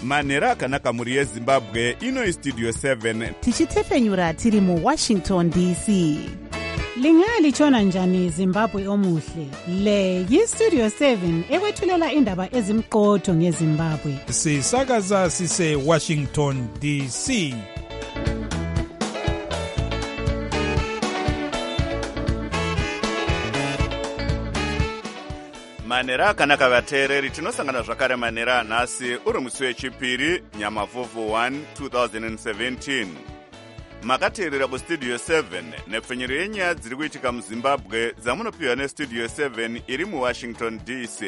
manhero akanaka mhuri yezimbabwe. Ino istudio 7 tichitepfenyura tiri muwashington dc. Lingalitshona njani Zimbabwe omuhle? Le yistudio 7 ekwethulela indaba ezimqotho ngeZimbabwe. Sisakaza sise Washington DC. manhero akanaka vateereri, tinosangana zvakare manhero anhasi uri musi wechipiri nyamavhuvhu 1 2017. Makateerera kustudio 7 nepfenyero yenyaya dziri kuitika muzimbabwe dzamunopiwa nestudio 7 iri muwashington dc.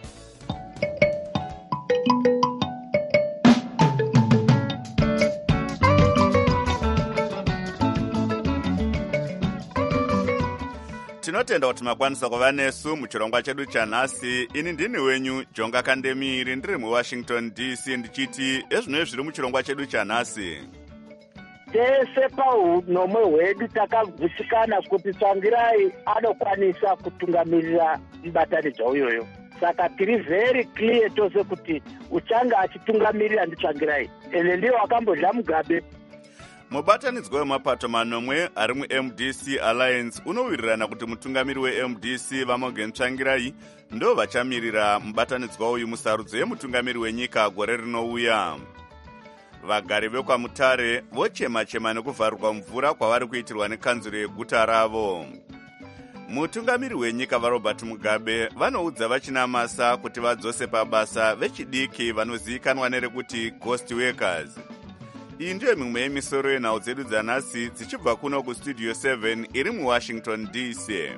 Tinotenda kuti makwanisa kuva nesu muchirongwa chedu chanhasi. Ini ndini wenyu Jonga Kandemiri, ndiri muwashington dc, ndichiti ezvino zviri muchirongwa chedu chanhasi. Tese paunomwe hwedu takagutsikana kuti Tsvangirai anokwanisa kutungamirira mubatanidzwa uyoyo. Saka tiri very clear tose kuti uchanga achitungamirira ndiTsvangirai, ende ndiye wakambodla Mugabe. Mubatanidzwa wemapato manomwe ari muMDC Alliance unowirirana kuti mutungamiri weMDC Vamogen Tsvangirai ndo vachamirira mubatanidzwa uyu musarudzo yemutungamiri wenyika gore rinouya. Vagari vekwaMutare vochema-chema nekuvharwa mvura kwavari kuitirwa nekanzuro yeguta ravo. Mutungamiri wenyika vaRobert Mugabe vanoudza vachinamasa kuti vadzose pabasa vechidiki vanozivikanwa nerekuti ghost workers. Iyi ndiyo mimwe yemisoro yenhau dzedu dzanhasi dzichibva kuno kustudio 7 iri muwashington dc.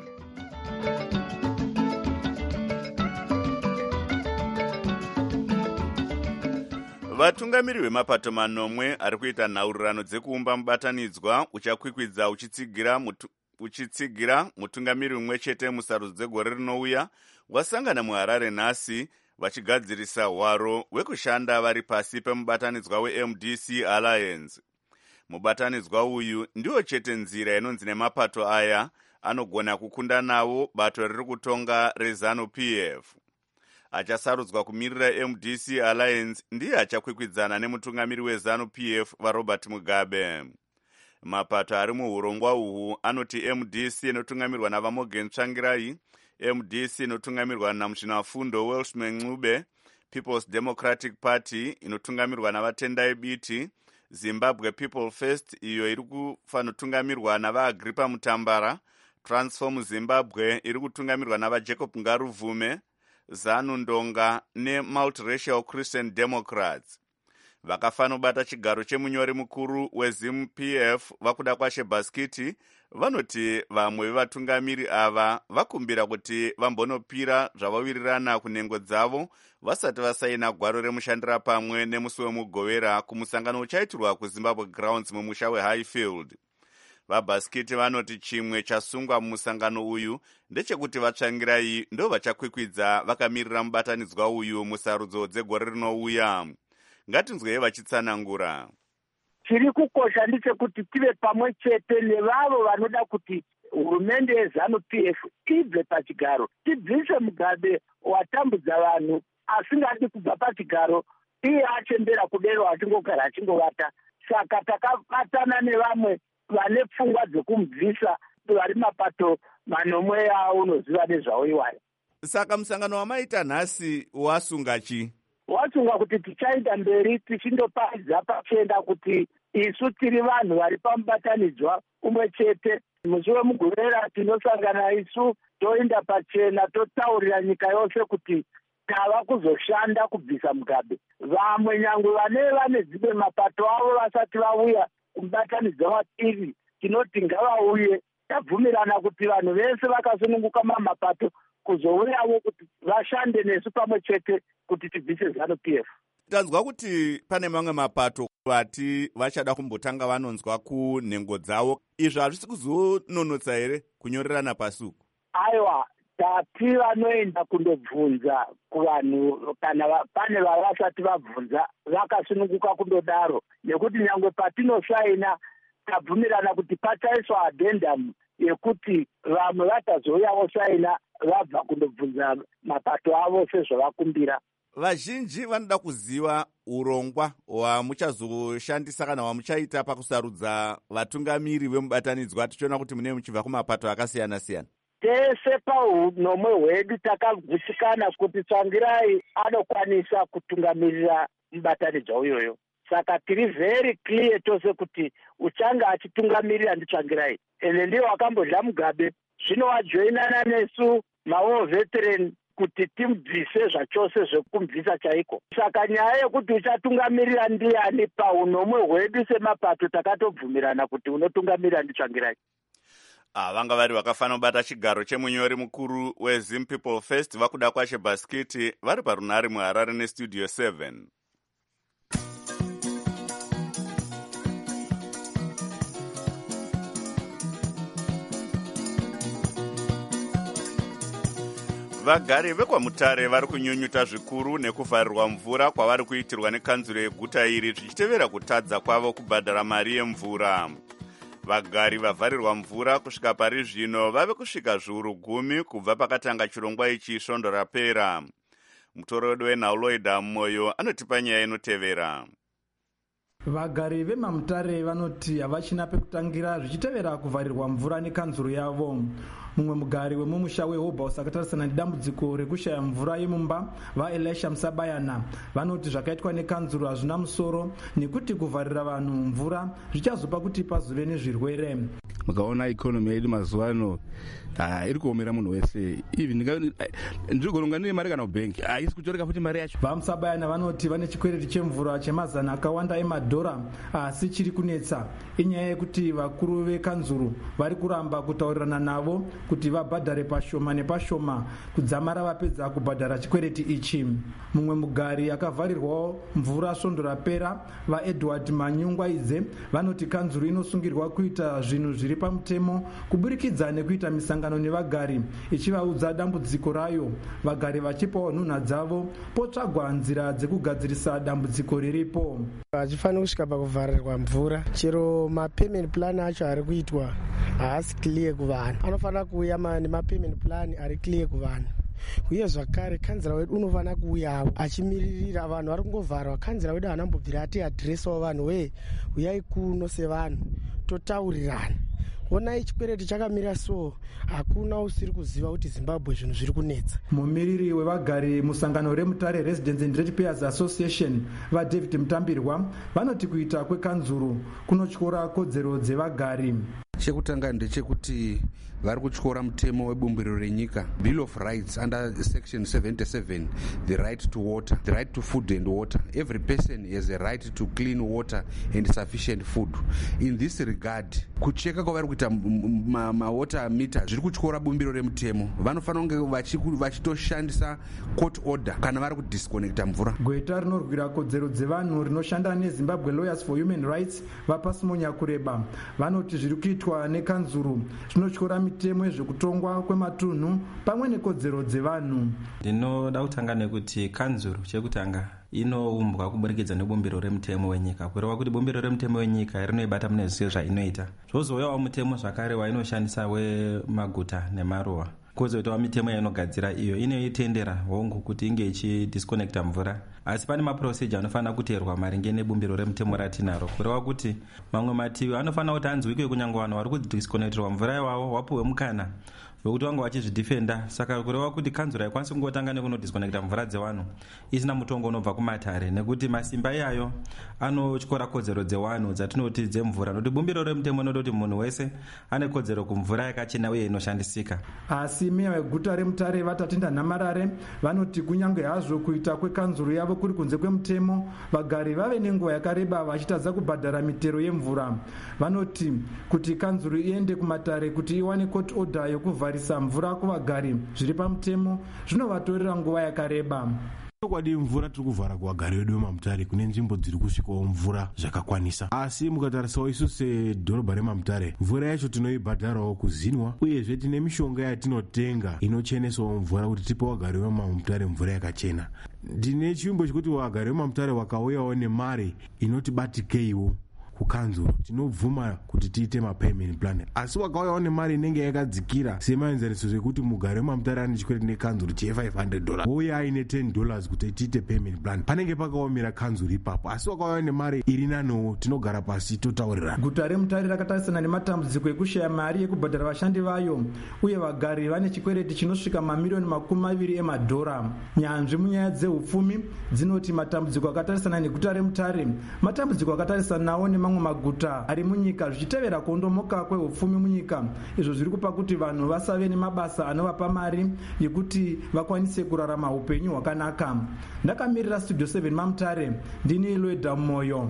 Vatungamiri vemapato manomwe ari kuita nhaurirano dzekuumba mubatanidzwa uchakwikwidza uchitsigira mutungamiri umwe chete musarudzo dzegore rinouya wasangana muHarare nhasi vachigadzirisa hwaro hwekushanda vari pasi pemubatanidzwa weMDC Alliance. Mubatanidzwa uyu ndiwo chete nzira inonzi nemapato aya anogona kukunda nawo bato riri kutonga reZANU-PF. Achasarudzwa kumirira MDC Alliance ndiye achakwikwidzana nemutungamiri weZANU-PF vaRobert Mugabe. Mapato ari muhurongwa uhu anoti MDC inotungamirwa naVamogen Tsvangirai, MDC inotungamirwa naMuchinafundo Welshman Ncube, People's Democratic Party inotungamirwa naVatendai Biti, Zimbabwe People First iyo iri kufanotungamirwa navaAgripa Mutambara, Transform Zimbabwe iri kutungamirwa navaJacob Ngaruvume, ZANU Ndonga neMultiracial Christian Democrats. Vakafanobata chigaro chemunyori mukuru weZIMU-PF vakuda kwaShebaskiti vanoti vamwe vevatungamiri ava vakumbira kuti vambonopira zvavawirirana kunhengo dzavo vasati vasaina gwaro remushandira pamwe nemusi wemugovera kumusangano uchaitirwa kuZimbabwe Grounds mumusha weHighfield. VaBaskiti vanoti chimwe chasungwa mumusangano uyu ndechekuti vaTsvangirai ndo vachakwikwidza vakamirira mubatanidzwa uyu musarudzo dzegore rinouya. Ngatinzwei vachitsanangura. Chiri kukosha ndechekuti tive pamwe chete nevavo vanoda kuti hurumende yeZANU-PF ibve pachigaro, tibvise Mugabe watambudza vanhu asingadi kubva pachigaro, iye achembera kudero achingogara achingovata. Saka takabatana nevamwe vane pfungwa dzekumubvisa vari mapato manomwe aunoziva nezvawo iwayo. Saka musangano wamaita nhasi wasunga chi? Wasunga kuti tichaenda mberi tichindoparidza pachenda kuti isu tiri vanhu vari pamubatanidzwa umwe chete. Musi wemugovera tinosangana isu toenda pachena totaurira nyika yose kuti tava kuzoshanda kubvisa Mugabe. Vamwe nyangwe vane dzimwe mapato avo vasati vauya kumubatanidzwa watiri tinoti ngavauye. Tabvumirana kuti vanhu vese vakasununguka mamapato kuzouyawo kuti vashande nesu pamwe chete kuti tibvise ZANU-PF. Tanzwa kuti pane mamwe mapato vati vachada kumbotanga vanonzwa kunhengo dzavo. Izvi hazvisi kuzononotsa here kunyorerana pasuku? Aiwa, tati vanoenda kundobvunza kuvanhu kana pane vavasati vabvunza vakasununguka kundodaro, nekuti nyangwe patinosaina tabvumirana kuti pachaiswa addendum yekuti vamwe vatazoyawo saina vabva kundobvunza mapato avo sezvavakumbira. vazhinji vanoda kuziva urongwa hwamuchazoshandisa kana hwamuchaita pakusarudza vatungamiri vemubatanidzwa, tichiona kuti mune muchibva kumapato akasiyana-siyana. Tese paunomwe hwedu takagutsikana kuti Tsvangirai anokwanisa kutungamirira mubatanidzwa uyoyo. Saka tiri very clear tose kuti uchanga achitungamirira ndiTsvangirai, ende ndiye wakambodla Mugabe. Zvino wajoinana nesu mawo veteran kuti timubvise zvachose zvekumubvisa chaiko. Saka nyaya yekuti uchatungamirira ndiani paunomwe hwedu semapato takatobvumirana kuti unotungamirira ndiTsvangirai. Vanga vari vakafanira kubata chigaro chemunyori mukuru weZim People First vakuda kwashe Baskiti vari parunare muHarare neStudio 7. Vagari vekwaMutare vari kunyunyuta zvikuru nekuvharirwa mvura kwavari kuitirwa nekanzuro yeguta iri zvichitevera kutadza kwavo kubhadhara mari yemvura. Vagari vavharirwa mvura kusvika pari zvino vave kusvika zviuru 10 kubva pakatanga chirongwa ichi svondo rapera. Mutoredo weNauloida Moyo anotipa nyaya inotevera. Vagari veMamutare vanoti havachina pekutangira zvichitevera kuvharirwa mvura nekanzuro yavo. Mumwe mugari wemumusha weHobhouse akatarisana nedambudziko rekushaya mvura yemumba vaElisha Musabayana vanoti zvakaitwa nekanzuro hazvina musoro nekuti kuvharira vanhu mvura zvichazopa kuti pazove nezvirwere. Mukaona ikonomi yedu mazuva ano iri kuomera munhu wese. Ndiri kuronga neye mari kana kubhengi haisi kutoreka futi mari yacho. VaMusabayana vanoti vane chikwereti chemvura chemazana akawanda emadhora asi chiri kunetsa. Inyaya yekuti vakuru vekanzuro vari kuramba kutaurirana navo kuti vabhadhare pashoma nepashoma kudzamara vapedza kubhadhara chikwereti ichi. Mumwe mugari akavharirwawo mvura svondo rapera vaEdward Manyungwa idze vanoti kanzuro inosungirwa kuita zvinhu zviri pamutemo kuburikidza nekuita misangano nevagari ichivaudza dambudziko rayo, vagari vachipawo nhunha dzavo potsvagwa nzira dzekugadzirisa dambudziko riripo. Hachifaniri kusvika pakuvharirwa mvura, chero mapayment plan acho ari kuitwa haasi clear kuvanhu. Anofanira kuuya nemapayment plan ari clear kuvanhu. Uye zvakare kanzira wedu unofanira kuuyawo achimiririra vanhu vari kungovharwa. Kanzira wedu haanambobvira ati adhiresawo vanhu uyai kuno sevanhu totaurirana. Onai chikwereti chakamira so hakuna usiri kuziva kuti Zimbabwe zvinhu zviri kunetsa. Mumiriri wevagari musangano reMutare Residents and Ratepayers Association vaDavid Mutambirwa vanoti kuita kwekanzuro kunotyora kodzero dzevagari. Chekutanga ndechekuti vari kutyora mutemo webumbiro renyika, Bill of Rights under section 77, the right to water, the right to food and water. Every person has a right to clean water and sufficient food. In this regard, kucheka kwavari kuita mawater meter zviri kutyora bumbiro remutemo. Vanofanira kunge vachitoshandisa court order kana vari kudisconnecta mvura. Gweta rinorwira kodzero dzevanhu rinoshanda neZimbabwe Lawyers for Human Rights vaPasimonya Kureba vanoti zviri kuitwa nekanzuro zvinotyora mitemo yezvekutongwa kwematunhu pamwe nekodzero dzevanhu. Ndinoda kutanga nekuti kanzuro chekutanga inoumbwa kuburikidza nebumbiro remutemo wenyika, kureva kuti bumbiro remutemo wenyika rinoibata mune zvese zvainoita. Zvozouyawo mutemo zvakare wainoshandisa wemaguta nemaruwa, kwozoitawo mitemo yainogadzira iyo inoitendera hongu kuti inge ichidisconnecta mvura. Asi pane maprocedure anofanira kuteerwa maringe nebumbiro remutemo ratinaro, kureva kuti mamwe mativi anofanira kuti anzwike kunyange vanhu vari kudisconnecterwa mvura iwavo wapuwe mukana wekuti vange vachizvidhifenda. Saka kureva kuti kanzuro haikwanisi kungotanga nekunodisconnecta mvura dzevanhu isina mutongo unobva kumatare, nekuti masimba iyayo anotyora kodzero dzevanhu dzatinoti dzemvura, nokuti bumbiro remutemo inoda kuti munhu wese ane kodzero kumvura yakachena uye inoshandisika. Asi meya weguta reMutare vaTatinda Nhamarare vanoti kunyange hazvo kuita kwekanzuro yavo kuri kunze kwemutemo, vagari vave nenguva yakareba vachitadza kubhadhara mitero yemvura. Vanoti kuti kanzuro iende kumatare kuti iwane court order yokuvharisa mvura kuvagari zviri pamutemo zvinovatorera nguva yakareba. Kwadi mvura tiri kuvhara kuvagari vedu veMamutare kune nzvimbo dziri kusvikawo mvura zvakakwanisa, asi mukatarisawo isu sedhorobha reMamutare mvura yacho tinoibhadharawo kuzinwa, uyezve tine mishonga yatinotenga inochenesawo mvura kuti tipe vagari veMamutare mvura yakachena. Ndine chivimbo chekuti vagari veMamutare vakauyawo nemari inotibatikeiwo kukanzuro tinobvuma kuti tiite mapayment plan, asi wakauyawo nemari inenge yakadzikira semaenzaniso zvekuti mugare wemamutare ane chikwere nekanzuro $500 wouya aine $10 kuti tiite payment plan, panenge pakaomera kanzuro ipapo. Asi wakauyawo nemari iri nanowo, tinogara pasi totaurirana. Guta reMutare rakatarisana nematambudziko ekushaya mari yekubhadhara vashandi vayo, uye vagari vane chikwereti chinosvika mamiliyoni $20. Nyanzvi munyaya dzeupfumi dzinoti matambudziko akatarisana neguta reMutare matambudziko akatarisana nawo nemamwe maguta ari munyika, zvichitevera kuondomoka kweupfumi munyika. Izvo zviri kupa kuti vanhu vasave nemabasa anovapa mari yekuti vakwanise kurarama upenyu hwakanaka. Ndakamirira Studio 7 maMutare, ndini Loida Moyo.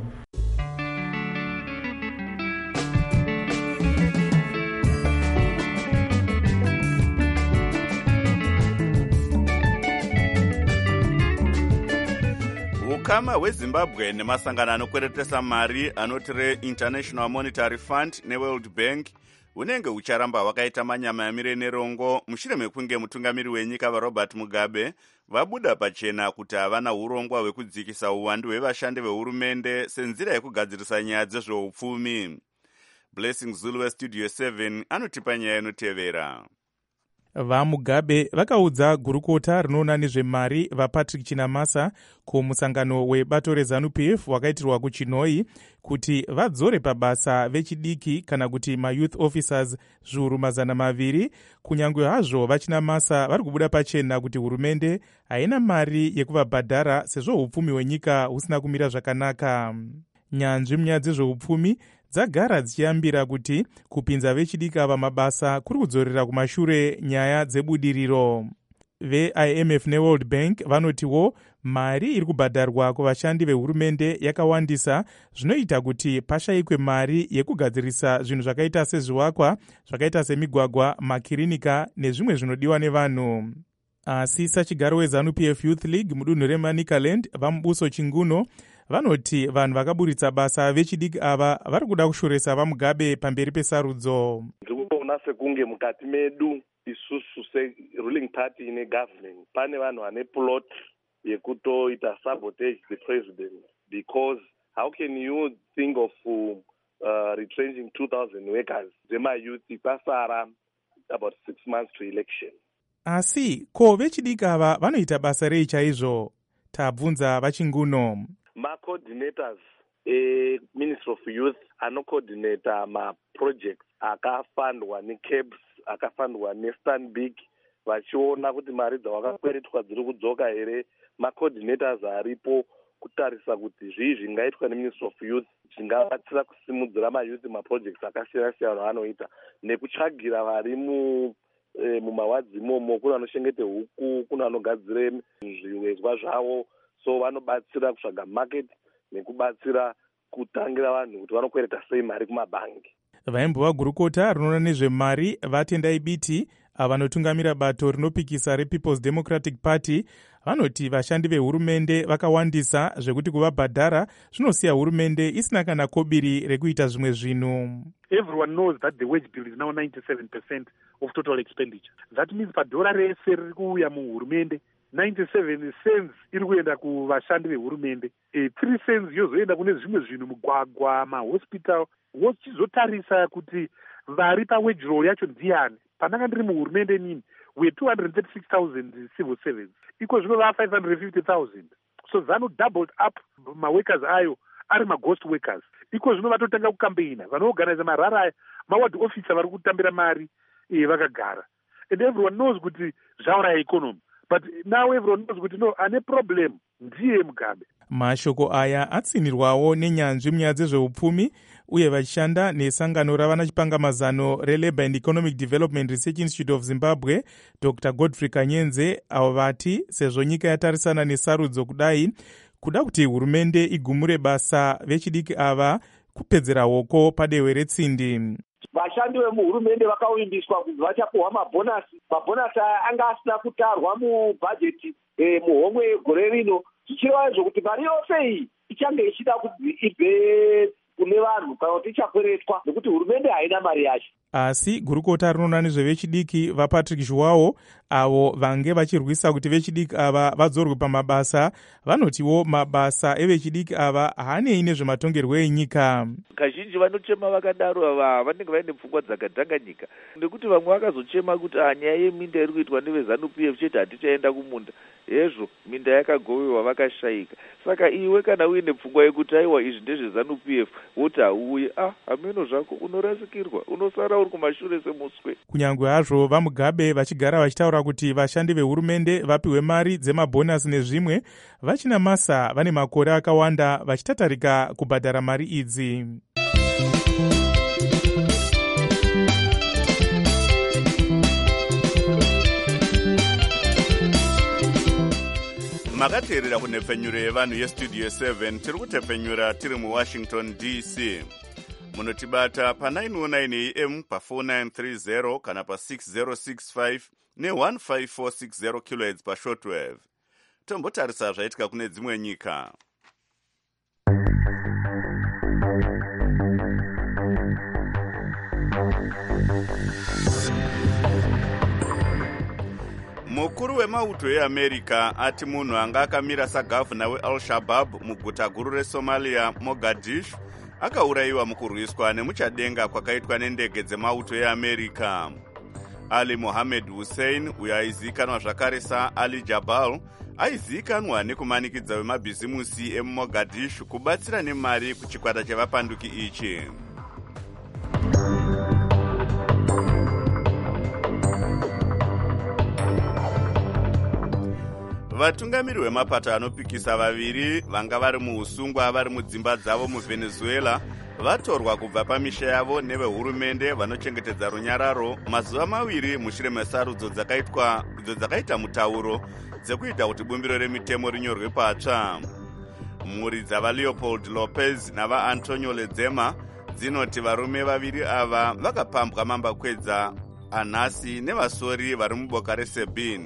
Ukama hweZimbabwe nemasangano anokweretesa mari anoti reInternational Monetary Fund neWorld Bank hunenge hucharamba hwakaita manyama yamire nerongo mushure mekunge mutungamiri wenyika vaRobert Mugabe vabuda pachena kuti havana urongwa hwekudzikisa uwandu hwevashandi vehurumende senzira yekugadzirisa nyaya dzezveupfumi. Blessing Zulu weStudio 7 anotipa nyaya inotevera. VaMugabe vakaudza gurukota rinoona nezvemari vaPatrick Chinamasa kumusangano webato reZANU-PF wakaitirwa kuChinoi kuti vadzore pabasa vechidiki kana kuti mayouth officers zviuru 200, kunyange hazvo vaChinamasa vari kubuda pachena kuti hurumende haina mari yekuvabhadhara sezvo upfumi hwenyika husina kumira zvakanaka. Nyanzvi munyaya dzezveupfumi dzagara dzichiyambira kuti kupinza vechidiki ava mabasa kuri kudzorera kumashure nyaya dzebudiriro. VeIMF neWorld Bank vanotiwo mari iri kubhadharwa kuvashandi vehurumende yakawandisa, zvinoita kuti pashayikwe mari yekugadzirisa zvinhu zvakaita sezvivakwa, zvakaita semigwagwa, makirinika nezvimwe zvinodiwa nevanhu. Asi sachigaro weZANU-PF Youth League mudunhu reManicaland vamubuso Chinguno vanoti vanhu vakaburitsa basa vechidiki ava vari kuda kushoresa vaMugabe pamberi pesarudzo. Ndikuona sekunge mukati medu isusu se-ruling party negovernment pane vanhu vane plot yekutoita sabotage the president, because how can you think of retrenching 2,000 workers dzemayouth pasara about 6 months to election? Asi ko vechidiki ava vanoita basa rei chaizvo? Tabvunza vaChinguno. Ma-coordinators Ministry of Youth anocoordinata ma-projects akafandwa neCABS, akafandwa neStanbic, vachiona kuti mari dzavakakweretwa dziri kudzoka here. Ma-coordinators aripo kutarisa kuti zvii zvingaitwa neMinistry of Youth zvingabatsira kusimudzira mayouth maprojects akasiyana-siyana vanoita, nekutsvagira vari mumawadzi imomo. Kuna vanochengete huku, kuna vanogadzire zviwezwa zvavo, so vanobatsira kutsvaga market nekubatsira kutangira vanhu kuti vanokwereta sei mari kumabhangi. Vaimbova gurukota rinoona nezvemari vaTendai Biti vanotungamira bato rinopikisa rePeople's Democratic Party vanoti vashandi vehurumende vakawandisa zvekuti kuvabhadhara zvinosiya hurumende isina kana kobiri rekuita zvimwe zvinhu. Everyone knows that the wage bill is now 97% of total expenditure. That means padhora rese riri kuuya muhurumende 97 cents iri kuenda kuvashandi vehurumende, 3 cents yozoenda kune zvimwe zvinhu, mugwagwa, mahospital. Wochizotarisa kuti vari pawage roll yacho ndiani. Pandanga ndiri muhurumende nini we 236,000 civil servants, iko zvino va 550,000. So ZANU doubled up maworkers ayo ari maghost workers. Iko zvino vatotanga kukampeina, vanoorganize marara maward officer vari kutambira mari vakagara. And everyone knows kuti zvauraya economy. But now everyone knows kuti no, ane problem ndiye Mugabe. Mashoko aya atsinirwawo nenyanzvi munyaya dzezveupfumi uye vachishanda nesangano ravana chipangamazano reLabour and Economic Development Research Institute of Zimbabwe, Dr. Godfrey Kanyenze, avo vati sezvo nyika yatarisana nesarudzo kudai, kuda kuti hurumende igumure basa vechidiki ava kupedzera hoko padehwe retsindi. Vashandi vemuhurumende vakawimbiswa kuti vachapuhwa mabhonasi. Mabhonasi aya anga asina kutarwa mubhajeti muhomwe yegore rino, zvichireva zvokuti mari yose iyi ichange ichida kuti ibve kune vanhu kana kuti ichakweretwa nekuti hurumende haina mari yacho. asi gurukota rinoona nezvevechidiki vapatrick zhuwawo avo vange vachirwisa kuti vechidiki ava vadzorwe pamabasa vanotiwo mabasa evechidiki ava haanei nezvematongerwo enyika. Kazhinji vanochema vakadaro ava vanenge vaine pfungwa dzakadhanganyika, nekuti vamwe vakazochema kuti nyaya yeminda iri kuitwa neveZANU-PF chete hatichaenda kumunda, hezvo minda yakagoverwa vakashayika. Saka iwe kana uine pfungwa yekuti aiwa izvi ndezveZANU-PF woti hauye, hameno zvako unorasikirwa, unosara uri kumashure semuswe. Kunyange hazvo vaMugabe vachigara vachitaura kuti vashandi vehurumende vapiwe mari dzemabhonasi nezvimwe, vaChinamasa vane makore akawanda vachitatarika kubhadhara mari idzi. makateerera kunhepfenyuro yevanhu yestudio 7 tiri kutepfenyura tiri muwashington DC. Munotibata pa909 AM pa4930 kana pa6065 ne15460 kHz pashortwave. Tombotarisa zvaitika kune dzimwe nyika. Mukuru wemauto eAmerica ati munhu anga akamira sagavhuna weAl-Shabaab muguta guru reSomalia, Mogadishu, akaurayiwa mukurwiswa nemuchadenga kwakaitwa nendege dzemauto eAmerica. Ali Mohammed Hussein, uyo aizikanwa zvakare saAli Jabal, aizikanwa nekumanikidza wemabhizimusi emuMogadishu kubatsira nemari kuchikwata chevapanduki ichi. Vatungamiri vemapato anopikisa vaviri vanga vari muusungwa vari mudzimba dzavo muVenezuela vatorwa kubva pamisha yavo nevehurumende vanochengetedza runyararo mazuva maviri mushure mesarudzo dzakaita mutauro dzekuita kuti bumbiro remitemo rinyorwe patsva. Mhuri dzavaLeopold Lopez navaAntonio Ledzema dzinoti varume vaviri ava vakapambwa mambakwedza anhasi nevasori vari muboka reSebin.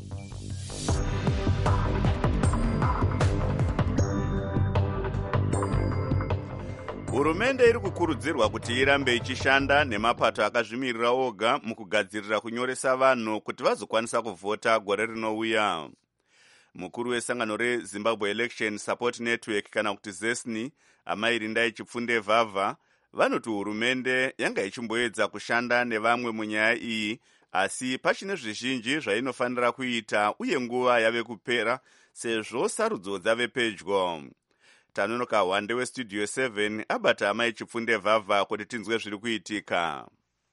Hurumende iri kukurudzirwa kuti irambe ichishanda nemapato akazvimirira oga mukugadzirira kunyoresa vanhu kuti vazokwanisa kuvhota gore rinouya. Mukuru wesangano reZimbabwe Election Support Network kana kuti ZESNI, Amairindai Chipfunde Vavha, vanoti hurumende yanga ichimboedza kushanda nevamwe munyaya iyi, asi pachine zvizhinji zvainofanira kuita uye nguva yave kupera sezvo sarudzo dzave pedyo. Tanonoka Wande westudio 7 abata Amai Chipfunde Vavha kuti tinzwe zviri kuitika.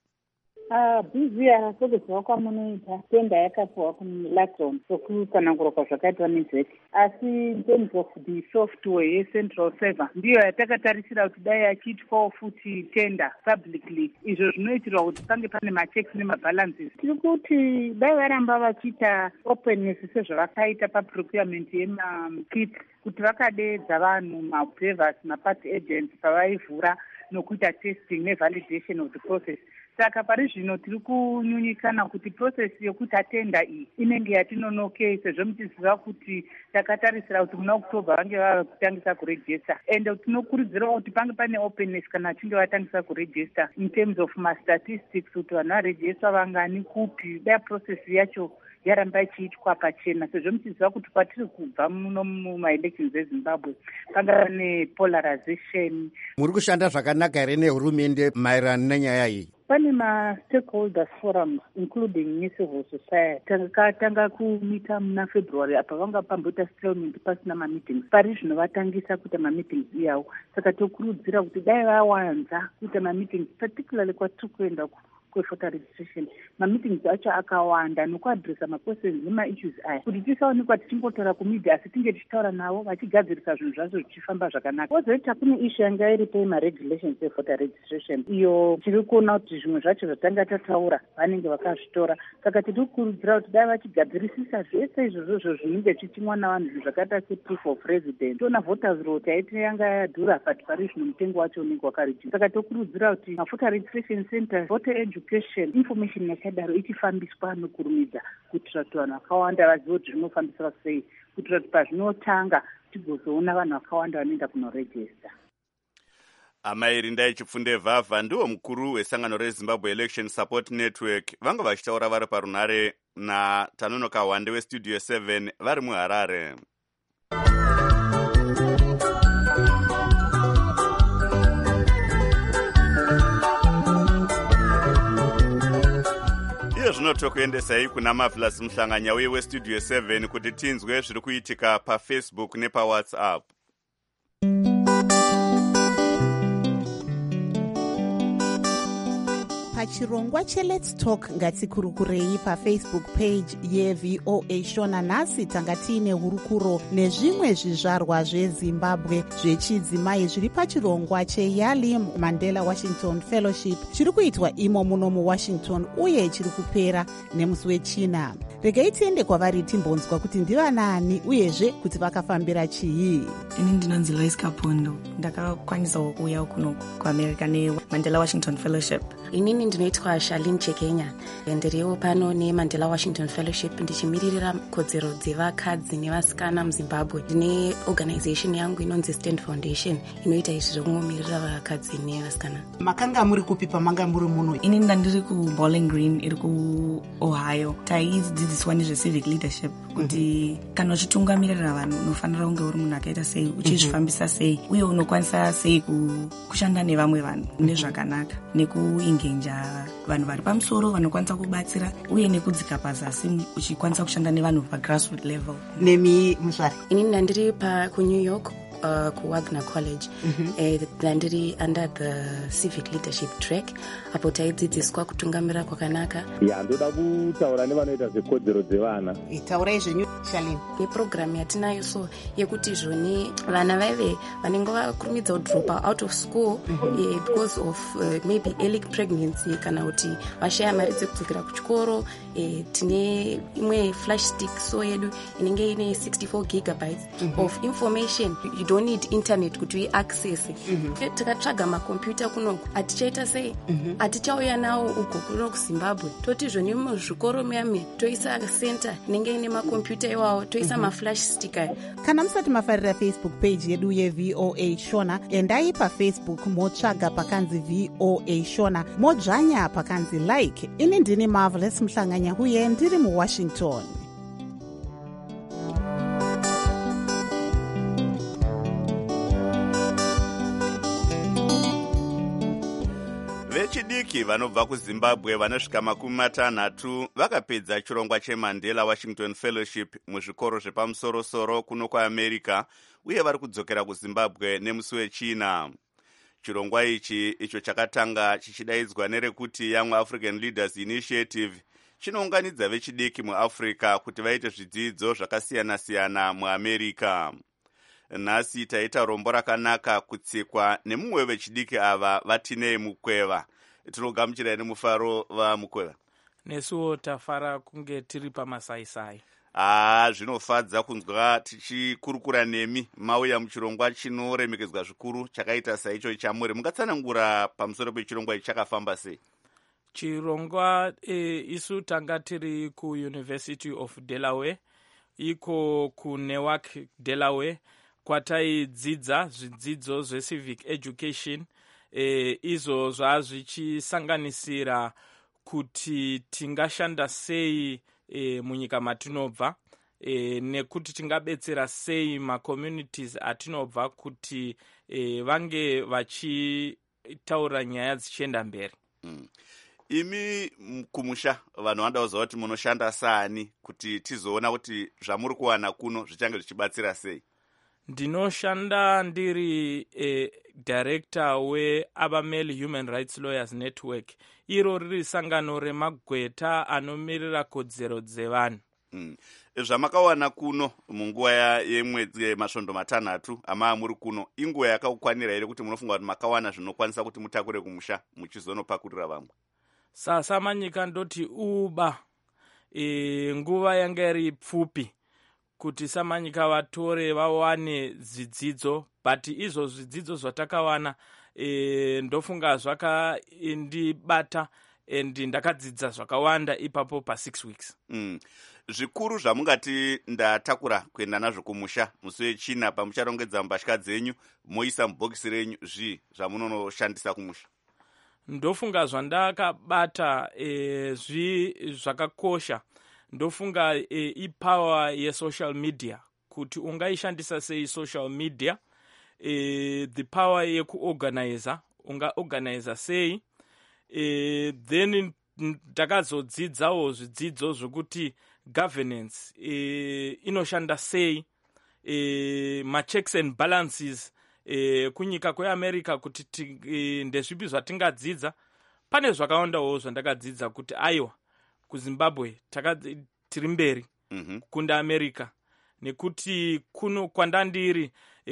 Bizi yakasogezwa kwamunoita tenda yakapuwa kuLaxon sokutsanangura kwazvakaitwa neZEC, asi in terms of the software yeCentral Server ndiyo yatakatarisira kuti dai achiitwawo futi tenda publicly, izvo zvinoitirwa kuti pange pane machecks nemabalances. Tiri kuti dai varamba vachiita openness sezvavakaita paprocurement yemakit, kuti vakadeedza vanhu maobservers maparty agents pavaivhura nokuita testing nevalidation of the process. Saka pari zvino tiri kunyunyikana kuti process yokuti atenda iyi inenge yatinonokei, sezvo muchiziva kuti takatarisira kuti muna October vange vakutangisa kuregister, and tinokurudzira kuti pange pane openness kana vachinge vatangisa kuregister in terms of statistics kuti vanhu varegister vangani kupi, dai process yacho yaramba ichiitwa pachena, sezvo muchiziva kuti kwatiri kubva muno mumaelections eZimbabwe panga pane polarization. Muri kushanda zvakanaka here nehurumende maererano nenyaya iyi? Pane ma-stakeholders forums including civil society. Takatanga kumita muna February apa vanga pamboita settlement pasina ma-meetings. Pari zvino vatangisa kuita ma-meetings iyawo. Saka tokurudzira kuti dai vawanza kuita ma-meetings, particularly kwatiri kuenda kwevoter registration, ma-meetings acho akawanda nokuadresa ma-questions nema-issues aya, kuti tisaonekwa tichingotora kumedia asi tinge tichitaura navo vachigadzirisa zvinhu zvazvo zvichifamba zvakanaka. Kozoita kune issue yanga iripo yema-regulations evoter registration, iyo tiri kuona kuti zvimwe zvacho zvatanga tataura vanenge vakazvitora. Saka tiri kukurudzira kuti dai vachigadzirisisa zvese izvozvo zvinenge zvichimwa navanhu, zvinhu zvakaita se-proof of residence, tona voters roll yaiti yanga yadhura but pari zvino mutengo wacho unenge wakareduka. Saka tokurudzira kuti ma-voter registration centers, voter education, information yakadaro ichifambiswa nokurumidza kuitira kuti vanhu vakawanda vazive kuti zvinofambiswa sei, kuitira kuti pazvinotanga tigozoona vanhu vakawanda vanoenda kunoregista. Amairi Ndaichifunde Vhavha ndiwo mukuru wesangano reZimbabwe Election Support Network vanga vachitaura vari parunare naTanonoka Wande weStudio 7 vari muHarare. Iyo zvino tokuendesai kuna Marvelous Muhlanganya weStudio 7 kuti tinzwe zviri kuitika paFacebook nepaWhatsApp. Pachirongwa cheLet's Talk ngatikurukurei paFacebook page yeVOA Shona. Nhasi tanga tiine hurukuro nezvimwe zvizvarwa zveZimbabwe zvechidzimai zviri pachirongwa cheYali Mandela Washington Fellowship chiri kuitwa imo muno muWashington uye chiri kupera nemusi weChina. Regai tiende kwavari timbonzwa kuti ndivanani uyezve kuti vakafambira chii. Ini ndinonzi Lois Kapondo. Ndakakwanisa kuuya kuno kuAmerica neMandela Washington Fellowship. Inini ndinoitwa Charlene Chekenya. Ndiriwo pano neMandela Washington Fellowship ndichimiririra kodzero dzevakadzi nevasikana muZimbabwe. Ndine organization yangu inonzi Stand Foundation inoita izvi zvokumiririra vakadzi nevasikana. Makanga muri kupi pamanga muri muno? Ini ndandiri kuBowling Green iri kuOhio. Taidzidziswa nezvecivic leadership kuti kana uchitungamirira vanhu unofanira kunge uri munhu akaita sei, uchizvifambisa sei uye unokwanisa sei kushanda nevamwe vanhu nezvakanaka nekuingenja vanhu vari pamusoro vanokwanisa kubatsira uye nekudzika pazasi uchikwanisa kushanda nevanhu pagrassroot level. Nemi Muswari? Inini ndandiri kuNew York kuWagner College. Ndandiri under the civic leadership track apo taidzidziswa kutungamira kwakanaka. Ndoda kutaura nevanoita zvekodzero dzevana. Taurai zvenyu Charlene. Neprogram yatinayo so yekuti zvoni vana vaive vanenge vakurumidza kudropa out of school because of maybe early pregnancy kana kuti vashaya mari dzekudzokera kuchikoro. Tine imwe flash stick so yedu inenge ine 64 gigabytes of information. You don't need internet kuti uiaccess. Tikatsvaga makombiyuta kunoku atichaita sei? Atichauya nawo uko kuno kuZimbabwe. Toti zvoni muzvikoro muyame toisa center inenge ine makombiyuta iwawo toisa maflash sticker. Kana musati mafarira Facebook page yedu yeVOA Shona, endai paFacebook motsvaga pakanzi VOA Shona, modzvanya pakanzi like. Ini ndini Marvelous Muhlanganya uye ndiri muWashington. Vechidiki vanobva kuZimbabwe vanosvika 60 vakapedza chirongwa cheMandela Washington Fellowship muzvikoro zvepamusoro-soro kuno kuAmerica uye vari kudzokera kuZimbabwe nemusi weChina. Chirongwa ichi icho chakatanga chichidaidzwa nerekuti Young African Leaders Initiative chinounganidza vechidiki muAfrica kuti vaite zvidzidzo zvakasiyana-siyana muAmerica. Nhasi taita rombo rakanaka kutsikwa nemumwe vechidiki ava vatinei Mukweva. Tinogamuchirai nemufaro vaMukweva. Nesuwo tafara kunge tiri pamasaisai. Zvinofadza kunzwa tichikurukura nemi mauya muchirongwa chinoremekedzwa zvikuru chakaita saicho chamuri. Mungatsanangura pamusoro pechirongwa ichi chakafamba sei? Chirongwa isu tanga tiri kuUniversity of Delaware, iko kuNewark, Delaware, kwataidzidza zvidzidzo zveCivic Education. Izvo zvazvichisanganisira kuti tingashanda sei munyika matinobva, nekuti tingabetsera sei macommunities atinobva kuti vange vachitaura nyaya dzichienda mberi. Imi kumusha vanhu vanoda kuziva kuti munoshanda saani kuti tizoona kuti zvamuri kuwana kuno zvichange zvichibatsira sei? Ndinoshanda ndiri director weAbameli Human Rights Lawyers Network. Iro riri sangano remagweta anomirira kodzero dzevanhu. Zvamakawana kuno munguva yemwedzi masvondo 6 ama muri kuno, inguva yakakwanira here kuti munofunga kuti makawana zvinokwanisa kuti mutakure kumusha muchizonopakurira vamwe? Sasa manyika ndoti uba nguva yanga iri pfupi kuti samanyika vatore vawane zvidzidzo, but izvo zvidzidzo zvatakawana ndofunga zvakandibata and ndakadzidza zvakawanda ipapo pa6 weeks. Zvikuru zvamungati ndatakura kuenda nazvo kumusha musi wechina pamucharongedza mbatya dzenyu moisa mubhokisi renyu zvamunonoshandisa kumusha? Ndofunga zvandakabata zvakakosha, ndofunga ipower yesocial media, kuti ungaishandisa sei social media, the power yekuorganiza, ungaorganiza sei, then ndakazodzidzawo zvidzidzo zvokuti governance inoshanda sei, ma-checks and balances kunyika kweAmerica, kuti ndezvipi zvatingadzidza. Pane zvakawandawo zvandakadzidza kuti aiwa kuZimbabwe tiri mberi kukunda America, nekuti kuno kwandandiri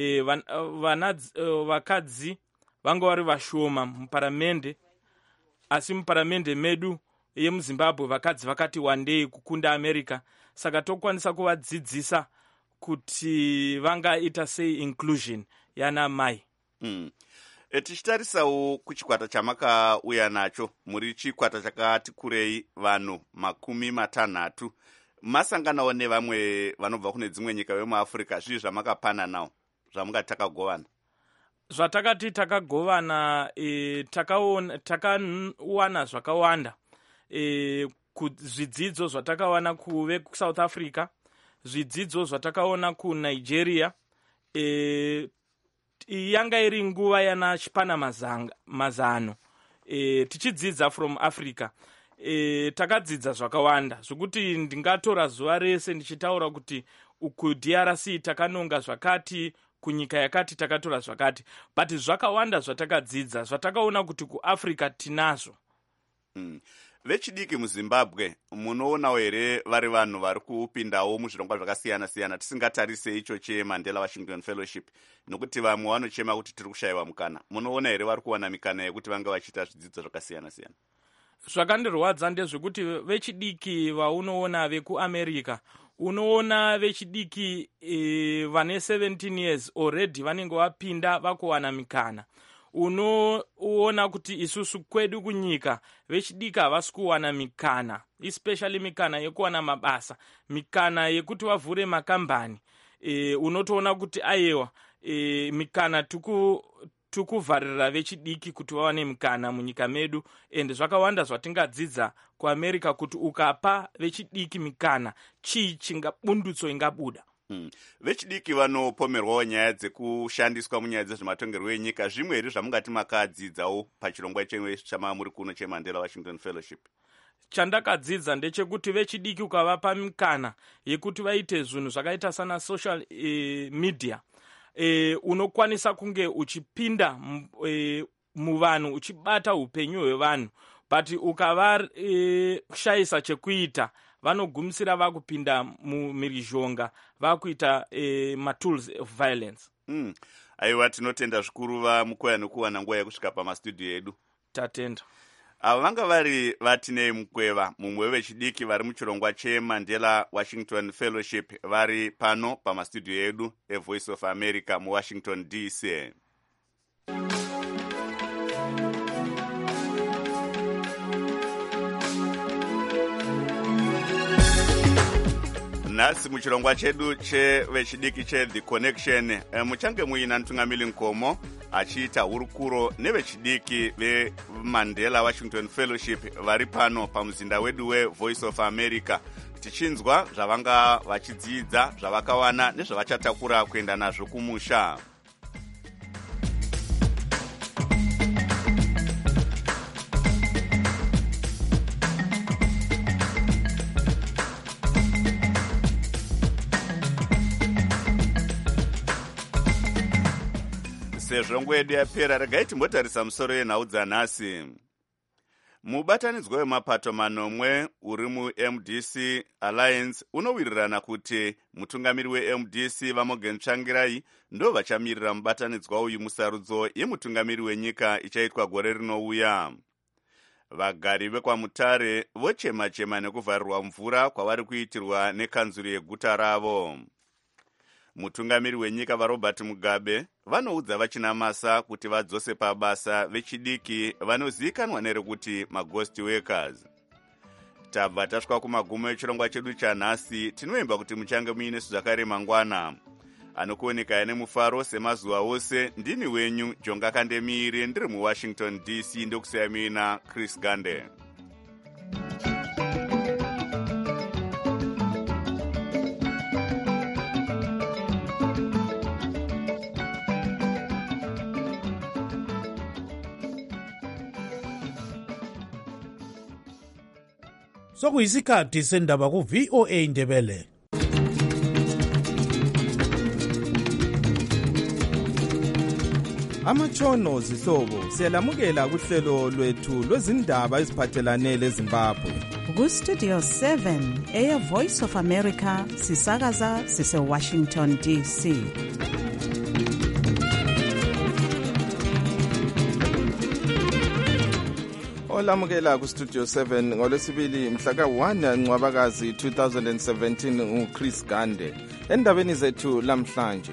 vakadzi vanga vari vashoma muparamende, asi muparamende medu yemuZimbabwe vakadzi vakati wandei kukunda America. Saka tokwanisa kuvadzidzisa kuti vangaita sei inclusion yana mai. Tichitarisawo kuchikwata chamakauya nacho, muri chikwata chakati kurei vanhu 60. Masanganawo nevamwe vanobva kune dzimwe nyika yemuAfrica, zvii zvamakapana nawo zvamungati takagovana? Zvatakati takagovana, takawana zvakawanda, zvidzidzo zvatakawana kuve kuSouth Africa, zvidzidzo zvatakaona kuNigeria, yanga iri nguva yana chipana mazano, tichidzidza from Africa. Takadzidza zvakawanda zvokuti ndingatora zuva rese ndichitaura kuti uku DRC takanonga zvakati, kunyika yakati takatora zvakati, but zvakawanda zvatakadzidza zvatakaona kuti kuAfrica tinazvo. Vechidiki muZimbabwe munoonawo here vari vanhu vari kupindawo muzvirongwa zvakasiyana-siyana, tisingatarise icho cheMandela Washington Fellowship, nokuti vamwe vanochema kuti tiri kushayiwa mukana? Munoona here vari kuwana mikana yekuti vanga vachiita zvidzidzo zvakasiyana-siyana? Zvakandirwadza ndezvekuti vechidiki vaunoona vekuAmerica, unoona vechidiki vane 17 years already vanenge vapinda vakuwana mikana. Unoona kuti isusu kwedu kunyika vechidiki havasi kuwana mikana, especially mikana yekuwana mabasa, mikana yekuti vavhure makambani. Unotoona kuti aiwa mikana tukuvharira vechidiki kuti vawane mikana munyika medu, and zvakawanda zvatingadzidza kuAmerica kuti ukapa vechidiki mikana chii chingabundutso ingabuda. Vechidiki vanopomerwawo nyaya dzekushandiswa munyaya dzezvematongerwo enyika. Zvimwe here zvamungati makadzidzawo pachirongwa chemwe chamamuri kuno cheMandela Washington Fellowship? Chandakadzidza ndechekuti vechidiki ukavapa mikana yekuti vaite zvinhu zvakaita sana social media, unokwanisa kunge uchipinda muvanhu uchibata upenyu hwevanhu, but ukavashayisa chekuita vanogumisira vakupinda mumhirizhonga, vakuita matools of violence. Aiwa, tinotenda zvikuru vamukoya nekuwana nguva yekusvika pamastudio edu. Tatenda. Ava vanga vari Vatinei Mukweva, mumwe wevechidiki vari muchirongwa cheMandela Washington Fellowship, vari pano pamastudio edu eVoice of America muWashington DC. Nhasi muchirongwa chedu chevechidiki cheThe Connection, muchange muina Ntungamili Nkomo achiita hurukuro nevechidiki veMandela Washington Fellowship vari pano pamuzinda wedu weVoice of America, tichinzwa zvavanga vachidzidza, zvavakawana nezvavachatakura kuenda nazvo kumusha. Sezvo nguva yedu yapera, regai timbotarisa musoro yenhau dzanhasi. Mubatanidzwa wemapato manomwe uri muMDC Alliance unowirirana kuti mutungamiri weMDC Vamogen Tsvangirai ndo vachamirira mubatanidzwa uyu musarudzo yemutungamiri wenyika ichaitwa gore rinouya. Vagari vekwaMutare vochema-chema nekuvharirwa mvura kwavari kuitirwa nekanzuru yeguta ravo. mutungamiri wenyika vaRobert Mugabe vanoudza vachinamasa kuti vadzose pabasa vechidiki vanozivikanwa nerekuti maghost workers. Tabva tasvika kumagumo echirongwa chedu chanhasi. Tinoimba kuti muchange muine zvakare mangwana. Anokuoneka nemufaro semazuva ose. Ndini wenyu Jonga Kandemiri, ndiri muWashington DC, ndokusiyamina Chris Gande. Sokuyisikhathi sendaba ku VOA Ndebele. Amatshono zihlobo siyalamukela kuhlelo lwethu lwezindaba eziphathelane leZimbabwe. Ku Studio 7 Air Voice of America sisakaza sise Washington DC. Olamukela ku Studio 7 ngolwesibili mhla ka-1 Ncwabakazi 2017 uChris Gande. Endabeni zethu lamhlanje.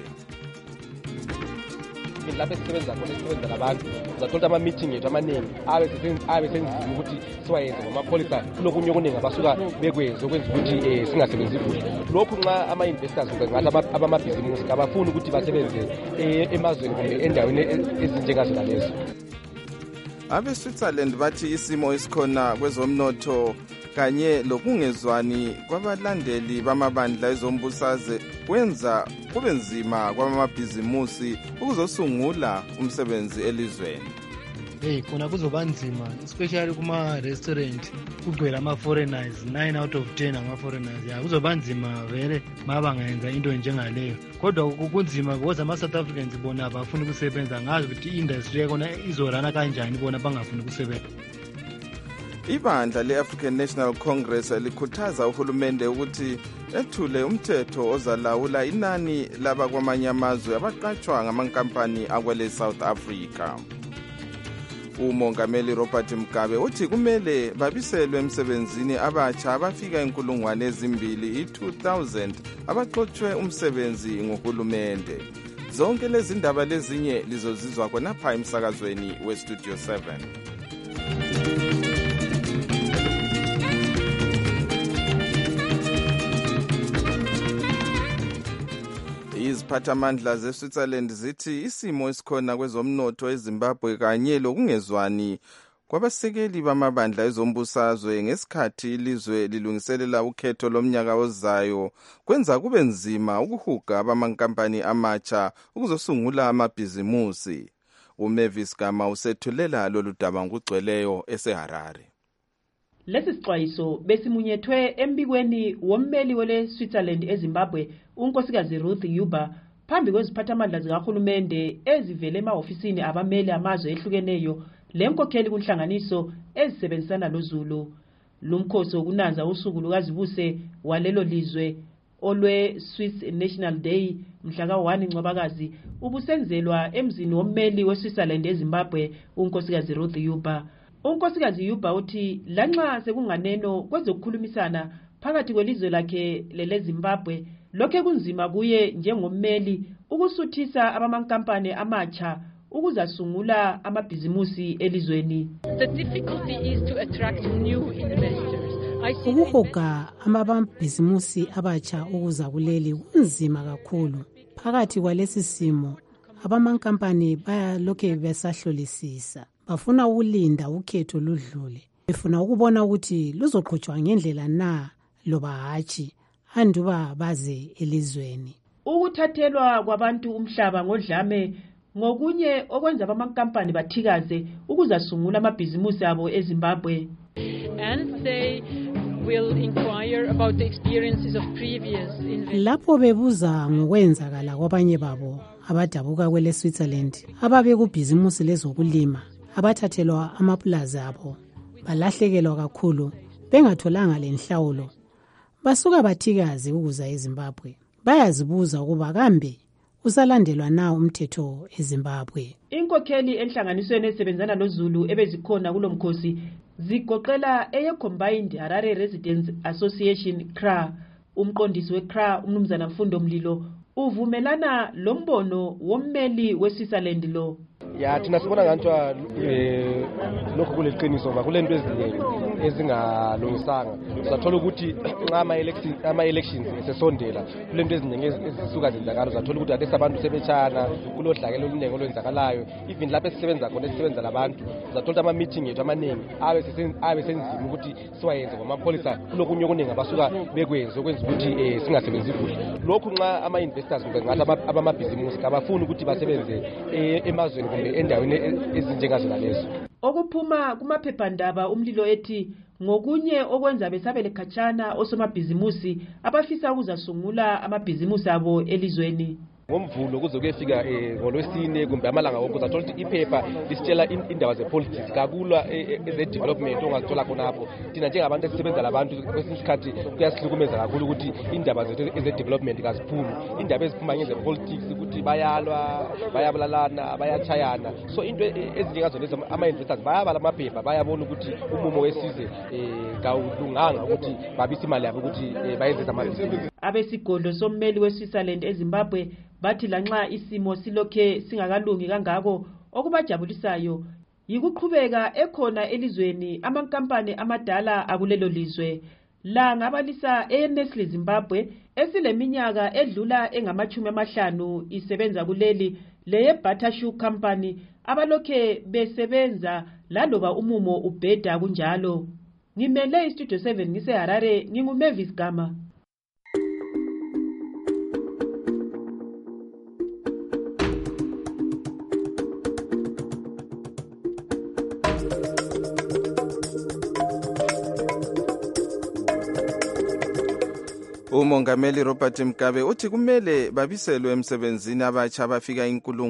Lapho esisebenza khona sisebenza nabantu uzathola ama-meeting ethu amaningi abe senzima ukuthi siwayenze ngamapolisa kulokunye okuningi abasuka bekwenze okwenza ukuthi singasebenzi kuhle. Lokhu nxa ama-investors ngathi abamabhizimusi abafuni ukuthi basebenze emazweni kumbe endaweni ezinjengazo nalezo. Abe-Switzerland bathi isimo esikhona kwezomnotho kanye lokungezwani kwabalandeli bamabandla ezombusazwe kwenza kube nzima kwamabhizimusi ukuzosungula umsebenzi elizweni. Khona kuzoba nzima especially kuma-restaurant kugcwele ama-foreigners 9 out of 10 ama-foreigners kuzoba nzima vele mabangayenza into njengaleyo. Kodwa kunzima because ama-South Africans bona bafuna ukusebenza ngazi ukuthi i-industry yakona izorana kanjani bona bangafuni ukusebenza. Ibandla le-African National Congress likhuthaza uhulumende ukuthi ethule umthetho ozalawula inani laba kwamanye amazwe abaqatshwa ngamankampani akwele South Africa. Umongameli Robert Mugabe uthi kumele babiselwe emsebenzini abatsha abafika 2,000 abaxotshwe umsebenzi ngohulumende. Zonke lezi ndaba lezinye lizozizwa khonapha emsakazweni weStudio 7. Iziphathamandla zeSwitzerland zithi isimo esikhona kwezomnotho eZimbabwe kanye lokungezwani kwabasekeli bamabandla ezombusazwe ngesikhathi ilizwe lilungiselela ukhetho lomnyaka ozayo kwenza kube nzima ukuhuga abamankampani amatsha ukuzosungula amabhizimusi. uMavis Gama usethulela lolu daba ngugcweleyo eseHarare. Lesi sixwayiso besimunyethwe embikweni wommeli wele Switzerland eZimbabwe unkosikazi Ruth Yuba phambi kweziphathamandla zikahulumende ezivele ema-ofisini abameli amazwe ehlukeneyo lenkokheli kunhlanganiso ezisebenzisana noZulu. Lumkhosi wokunanza usuku lukazibuse walelo lizwe olwe Swiss National Day mhla ka-1 Ncwabakazi ubusenzelwa emzini wommeli weSwitzerland eZimbabwe unkosikazi Ruth Yuba. Unkosikazi Yuba uthi lanxa sekunganeno kwezokukhulumisana phakathi kwelizwe lakhe leleZimbabwe lokho kunzima kuye njengommeli ukusuthisa abamankampani amatsha ukuzasungula amabhizimusi elizweni. The difficulty is to attract new investors. Ukuhoga amabhizimusi abatsha ukuza kuleli kunzima kakhulu. Phakathi kwalesi simo abamankampani bayalokhe besahlolisisa. Bafuna ukulinda ukhetho ludlule. Befuna ukubona ukuthi luzoqhutshwa ngendlela na loba hatshi anduba baze elizweni. Ukuthathelwa kwabantu umhlaba ngodlame ngokunye okwenza abamankampani bathikaze ukuzasungula amabhizimusi abo eZimbabwe. And they will inquire about the experiences of previous investors. Lapho bebuza ngokwenzakala kwabanye babo abadabuka kwele Switzerland ababe kubhizimusi lezokulima abathathelwa amapulazi abo balahlekelwa kakhulu bengatholanga lenhlawulo basuka bathikaze ukuza eZimbabwe. Bayazibuza ukuba kambe usalandelwa na umthetho eZimbabwe. Inkokheli enhlanganisweni esebenzana noZulu ebezikhona kulomkhosi zigoqela eyeCombined Harare Residents Association CRA, umqondisi weCRA umnumzana Mfundo Mlilo uvumelana lombono wommeli weSwitzerland lo. Ya thina sibona nganthwa lokho kuleqiniso kulento eziningi ezingalungisanga. Sathola ukuthi ama elections esesondela kulento eziningi ezisuka zenzakala. Sathola ukuthi ade sabantu sebetshana kulodlakela oluningi olwenzakalayo. Even lapho esisebenza khona esisebenza labantu sathola ama meeting ethu amaningi abe senzima ukuthi siwayenze ngomapholisa kulokunye okuningi abasuka bekwenze ukwenza ukuthi singasebenzi kuhle. Lokhu nxa ama investors kumbe ngathi abamabhizimusi abafuni ukuthi basebenze emazweni kumbe endaweni ezinjengazona lezo. Okuphuma kumaphephandaba umlilo ethi ngokunye okwenza besabele khatshana osomabhizimusi abafisa ukuzasungula amabhizimusi abo elizweni. Ngomvulo kuze kuyefika ngolwesine kumbe amalanga wonke uzathola ukuthi iphepha lisitshela indaba zepolitics kakulwa eze-development ongazithola khonapho. Thina njengabantu esisebenza labantu kwesinye isikhathi kuyasihlukumeza kakhulu ukuthi indaba zethu eze-development kaziphumi. Indaba eziphuma ngezepolitics ukuthi bayalwa, bayabulalana, bayachayana. So into ezinjengazona lezi ama-investors bayabala amaphepha bayabona ukuthi umumo wesizwe kawulunganga ukuthi babise imali yabo ukuthi bayenze amabhizinisi. Abesigodlo sommeli weSwitzerland eZimbabwe bathi lanxa isimo silokhe singakalungi kangako okubajabulisayo yikuqhubeka ekhona elizweni amankampani amadala akulelo lizwe. La ngabalisa eNestle Zimbabwe esileminyaka edlula engama-50 isebenza kuleli leye Buttershoe Company abalokhe besebenza laloba umumo ubheda kunjalo. Ngimele iStudio 7 ngiseHarare nginguMavis Gama. Umongameli Robert Mugabe uthi kumele babiselwe emsebenzini abatsha abafika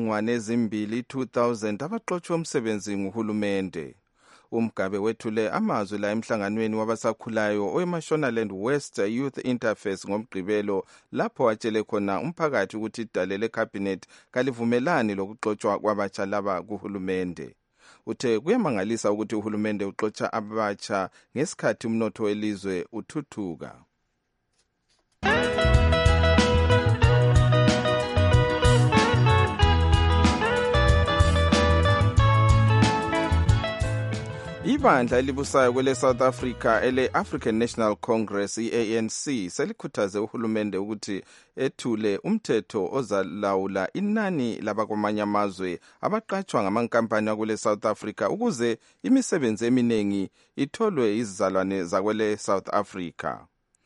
2,000 abaqotshwe umsebenzi nguhulumende. Mugabe wethule amazwi la emhlanganweni wabasakhulayo oweMashonaland West Youth Interface ngomgqibelo lapho watshele khona umphakathi ukuthi idale lecabinet kalivumelani lokuxotshwa kwabatsha laba kuhulumende. Uthe kuyamangalisa ukuthi uhulumende uxotsha abatsha ngesikhathi umnotho welizwe uthuthuka. Ibandla elibusayo kwele South Africa ele African National Congress ANC selikhuthaze uhulumende ukuthi ethule umthetho ozalawula inani labakwamanye amazwe abaqatshwa ngamankampani akule South Africa ukuze imisebenzi eminingi itholwe izizalwane zakwele South Africa.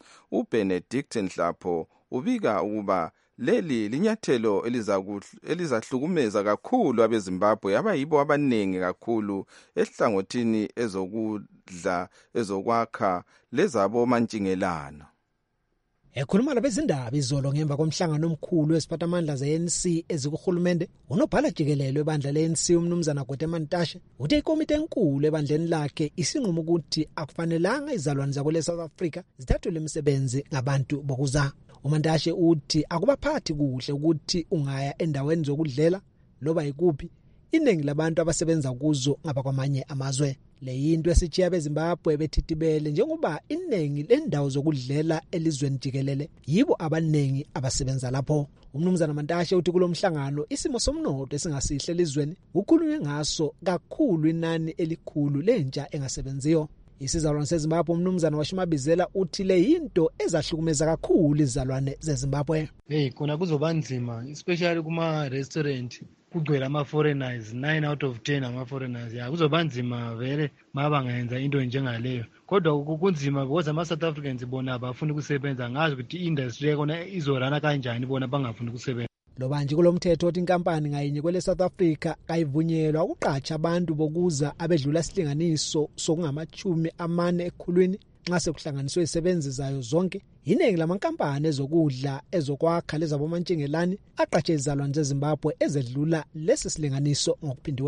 uBenedict Nhlapho ubika ukuba leli linyathelo elizahlukumeza kakhulu abeZimbabwe abayibo abaningi kakhulu ehlangothini ezokudla ezokwakha lezabo mantshingelana. Ekhuluma labezindaba izolo ngemva komhlangano omkhulu wesiphathamandla ze-ANC ezikuhulumende, unobhala jikelelo ebandla le-ANC umnumzana Gwede Ntashe uthe ikomiti enkulu ebandleni lakhe isinqumo ukuthi akufanelanga izalwane zakule South Africa zithathwe imisebenzi ngabantu bokuza. uMantashe uthi akubaphathi kuhle ukuthi ungaya endaweni zokudlela loba ikuphi iningi labantu abasebenza kuzo ngabakwamanye amazwe. Le yinto esichiya beZimbabwe bethitibele njengoba iningi lendawo zokudlela elizweni jikelele yibo abaningi abasebenza lapho. Umnumzana Mantashe uthi kulomhlangano isimo somnotho esingasihle elizweni ukhulunywe ngaso kakhulu inani elikhulu lentsha engasebenziyo. Isizalwane seZimbabwe umnumzana washimabizela uthi le yinto ezahlukumeza kakhulu izizalwane zeZimbabwe. Kona kuzoba nzima especially kuma restaurant kugcwele ama foreigners 9 out of 10 ama foreigners. Kuzoba nzima vele mabangayenza into njengaleyo. Kodwa kunzima because ama South Africans bona abafuni kusebenza ngazi ukuthi industry yakona izorana kanjani bona bangafuni kusebenza. Loba nje kulomthetho othi inkampani ngayinye kwele South Africa kayivunyelwa ukuqatsha abantu bokuza abedlula isilinganiso sokungama-40 ekhulwini nxa sekuhlanganiswe izisebenzi zayo zonke. Iningi lamankampani ezokudla ezokwakha lezabomantshingelani aqatshe izizalwane zeZimbabwe ezedlula lesi silinganiso ngokuphindiweyo.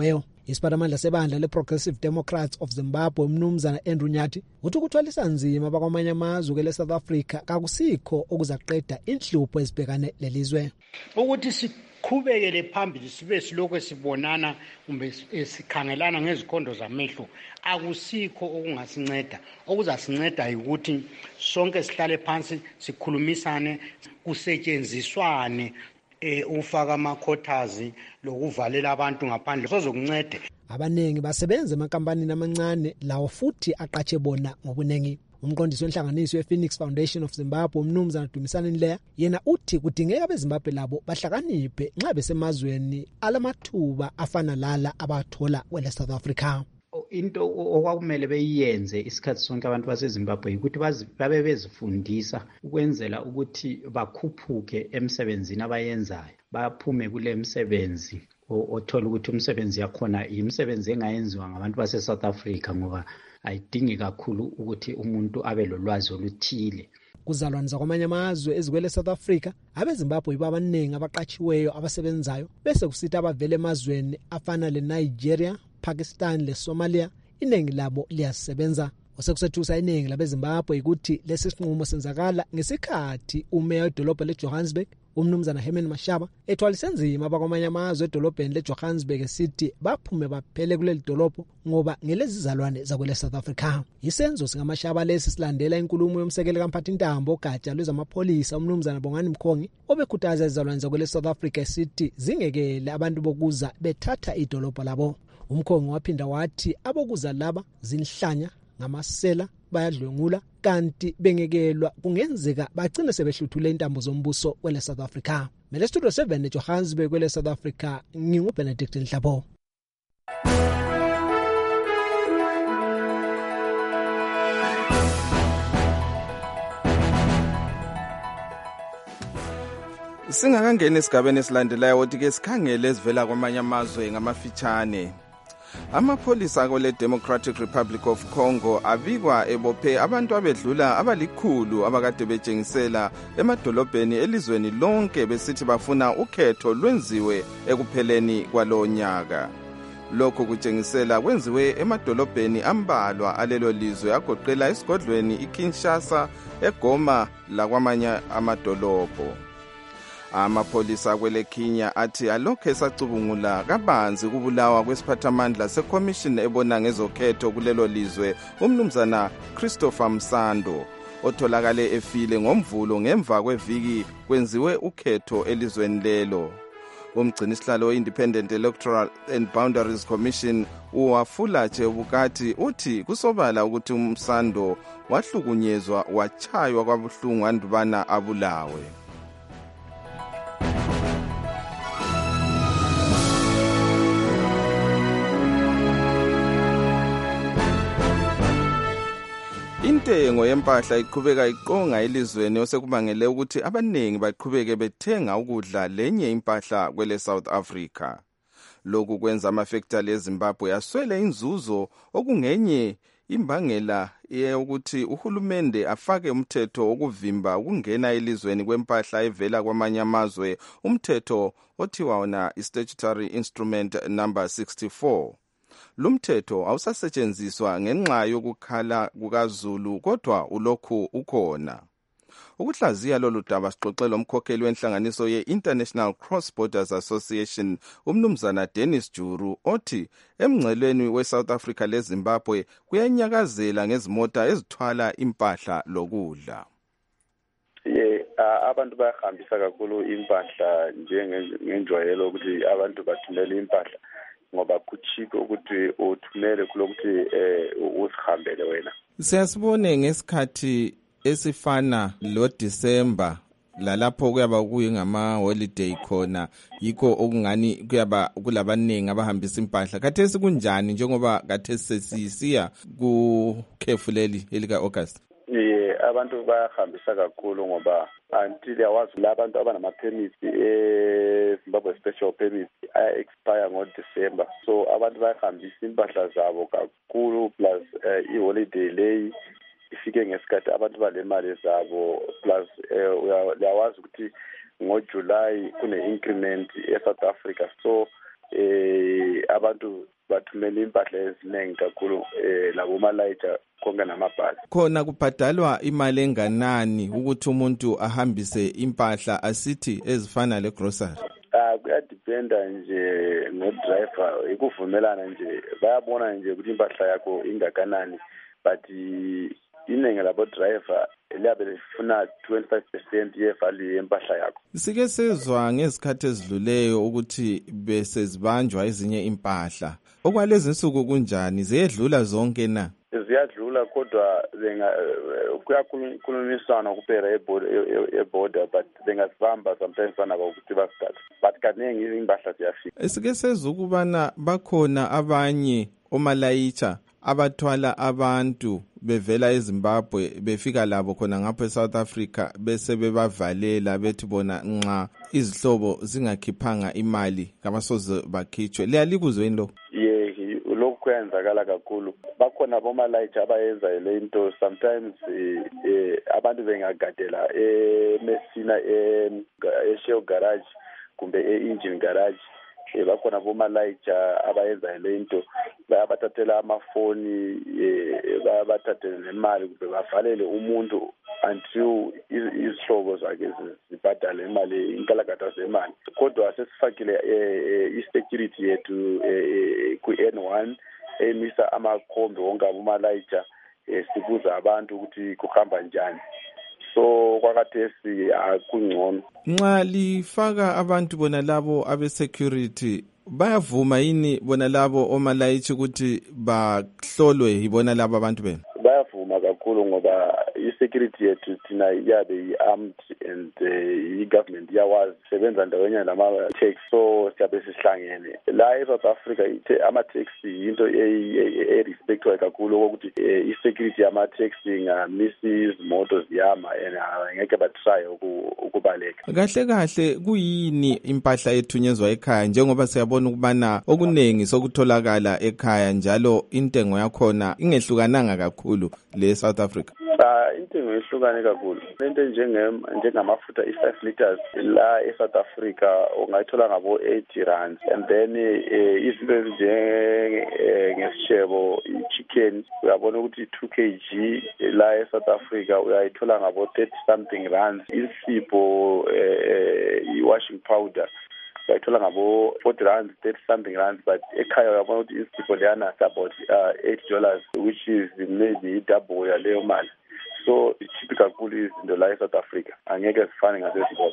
isiphatamandla sebandla le-Progressive Democrats of Zimbabwe umnumzana Andrew Nyati uthi ukuthwalisa nzima bakwamanye amazwe kwele South Africa kakusikho okuzaqeda inhlupho ezibhekane lelizwe. Ukuthi siqhubekele phambili sibe silokho sibonana kumbe sikhangelana ngezikhondo zamehlo akusikho okungasinceda. Okuzasinceda ukuthi sonke sihlale phansi sikhulumisane kusetshenziswane ufaka amakhotazi lokuvalela abantu ngaphandle sozokuncede. Abanengi basebenza emankampanini amancane lawo futhi aqatshe bona ngobunengi. Umqondisi wenhlanganiso ye-Phoenix Foundation of Zimbabwe umnumzana Dumisani Nleya yena uthi kudingeka abeZimbabwe labo bahlakaniphe nxa besemazweni alamathuba afana lala abathola kwele South Africa. Into okwakumele beyenze isikhathi sonke abantu baseZimbabwe ukuthi babe bezifundisa ukwenzela ukuthi bakhuphuke emsebenzini abayenzayo baphume kule msebenzi othola ukuthi umsebenzi yakhona imisebenzi engayenziwa ngabantu base-South Africa ngoba ayidingi kakhulu ukuthi umuntu abe lolwazi oluthile. Kuzalwane zakwamanye amazwe ezikwele South Africa abeZimbabwe babaningi abaqatshiweyo abasebenzayo bese kusithi abavele emazweni afana le-Nigeria, Pakistan le-Somalia iningi labo liyasebenza. Osekusethusa iningi labeZimbabwe ukuthi lesi sinqumo senzakala ngesikhathi umeya wedolobha leJohannesburg umnumzana Herman Mashaba ethwalise nzima abakwamanye amazwe edolobheni leJohannesburg esithi baphume baphele kuleli dolobho ngoba ngelezizalwane zakwele South Africa. Isenzo singamashaba lesi silandela inkulumo yomsekeli kaMphathintambo ogatsha lwezamapholisa umnumzana Bongani Mkhongi obekhuthaza izizalwane zakwele South Africa esithi zingekele abantu bokuza bethatha idolobho labo. Umkhongi waphinda wathi abokuza laba zinhlanya ngamasela bayadlwengula kanti bengekelwa kungenzeka bagcine sebehluthule intambo zombuso kwele South Africa. Mele studio 7 eJohannesburg kwele South Africa nginguBenedict Nhlapho. Singakangena esigabeni esilandelayo ukuthi ke sikhangele ezivela kwamanye amazwe ngamafitshane. Amapholisa kwele Democratic Republic of Congo abikwa ebophe abantu abedlula abalikhulu abakade betshengisela emadolobheni elizweni lonke besithi bafuna ukhetho lwenziwe ekupheleni kwalonyaka. Lokho kutshengisela kwenziwe emadolobheni ambalwa alelo lizwe agoqela esigodlweni iKinshasa, eGoma lakwamanye amadolobho. Amapholisa kwele Kenya athi alokho esacubungula kabanzi kubulawa kwesiphathamandla seCommission ebona ngezokhetho kulelo lizwe umnumzana Christopher Msando otholakale efile ngomvulo ngemva kweviki kwenziwe ukhetho elizweni lelo. Umgcinisihlalo we-Independent Electoral and Boundaries Commission uWafula Chebukati uthi kusobala ukuthi uMsando wahlukunyezwa wachaywa kwabuhlungu andubana abulawe. Intengo yempahla iqhubeka iqonga elizweni osekubangele ukuthi abaningi baqhubeke bethenga ukudla lenye impahla kwele South Africa. Lokhu kwenza amafactory eZimbabwe aswele inzuzo okungenye imbangela ukuthi uhulumende afake umthetho wokuvimba ukungena elizweni kwempahla evela kwamanye amazwe, umthetho othiwa wona i-Statutory Instrument number 64. Lumthetho awusasetshenziswa ngenxa yokukhala kukaZulu kodwa ulokhu ukhona. Ukuhlaziya lolu daba sixoxela umkhokheli wenhlanganiso ye-International Cross Borders Association umnumzana Dennis Juru othi emngcelweni we-South Africa leZimbabwe kuyanyakazela ngezimota ezithwala impahla lokudla. Abantu bayahambisa kakhulu impahla njengenjwayelo ukuthi abantu bathumele impahla ngoba kuchike ukuthi uthumele kulokuthi usihambele wena. Siyasibone ngesikhathi esifana lo December lalapho kuyaba kuyingama holiday khona yikho okungani kuyaba kulabaningi abahambisa impahla. Khathesi kunjani njengoba khathesi sisiya kukhefu leli elika August? Abantu bayahambisa kakhulu ngoba until yawazi labantu abanama permits Zimbabwe special permits expire ngo-December, so abantu bayahambisa impahla zabo kakhulu plus i-holiday leyi ifike ngesikhathi abantu balemali zabo plus uyawazi ukuthi ngoJuly kune-increment e-South Africa, so abantu bathumele impahla eziningi kakhulu labo malayitsha konke namabhasi. Khona kubhadalwa imali enganani ukuthi umuntu ahambise impahla asithi ezifana le-grocery? Kuyadependa nje no-driver, ikuvumelana nje, bayabona nje ukuthi impahla yakho ingakanani, but iningi labo-driver liyabe lifuna 25% ye-value yempahla yakho. Sike sezwa ngezikhathi ezidluleyo ukuthi besezibanjwa ezinye impahla. Okwalezi nsuku kunjani? Ziyedlula zonke na? Ziyadlula kodwa kuyakhulunyiswana kuphela eborder, but bengasibamba sometimes banaba ukuthi basithathe, but kaningi impahla ziyafika. Sike sezwa ukubana bakhona abanye omalayitsha abathwala abantu bevela eZimbabwe befika labo khona ngapha eSouth Africa bese bebavalela bethi bona nxa izihlobo zingakhiphanga imali kabasoze bakhitshwe. Liyalikuzweni lo? Lokhu kuyenzakala kakhulu. Bakhona abomalayitsha abayenza le into, sometimes abantu bengagadela eMessina eShell garage kumbe e-engine garage. Bakhona abomalayitsha abayenza le into, bayabathathela amafoni, bayabathathele nemali kumbe bavalele umuntu until izihlobo zakhe zibhadale imali, inkalakatha zemali. Kodwa sesifakile i-security yethu ku-N1 emisa amakhombe wonke abomalayitsha, sibuza abantu ukuthi kuhamba njani. So kwakathesi akungcono. Nxa lifaka abantu bona labo abe-security, bayavuma yini bona labo omalayitshi ukuthi bahlolwe yibona labo abantu bena? Bayavuma kakhulu ngoba i-security yethu thina iyabe i-armed and i-government iyawazi sebenza ndawenyana nama-taxi, so siyabe sihlangene. La e-South Africa ama-taxi yinto e-respectwayo kakhulu ukuthi i-security yama-taxi ngamisi izimoto ziyama and ngeke batry ukubaleka. Kahle kahle kuyini impahla ethunyezwa ekhaya njengoba siyabona ukubana okuningi sokutholakala ekhaya njalo intengo yakhona ingehlukananga kakhulu le South Africa? Intengo yehlukane kakhulu. Into njengamafutha i-5 liters la e-South Africa ungayithola ngabo 80 rand, and then izinto ngesishebo i-chicken uyabona ukuthi 2 kg la e-South Africa uyayithola ngabo 30 something rand. Insipho i-washing powder uyayithola ngabo 40 rand, 30 something rand, but ekhaya uyabona ukuthi insipho leyana about $8, which is maybe double yaleyo mali. So ichipi kakhulu izinto la eSouth Africa, angeke sifane ngaseZimbabwe.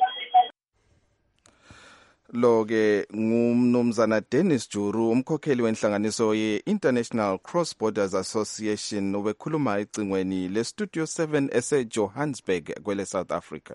Lo-ke ngumnumzana Dennis Juru, umkhokheli wenhlanganiso ye-International Cross Borders Association, obekhuluma ecingweni le-Studio 7 ese-Johannesburg kwele South Africa.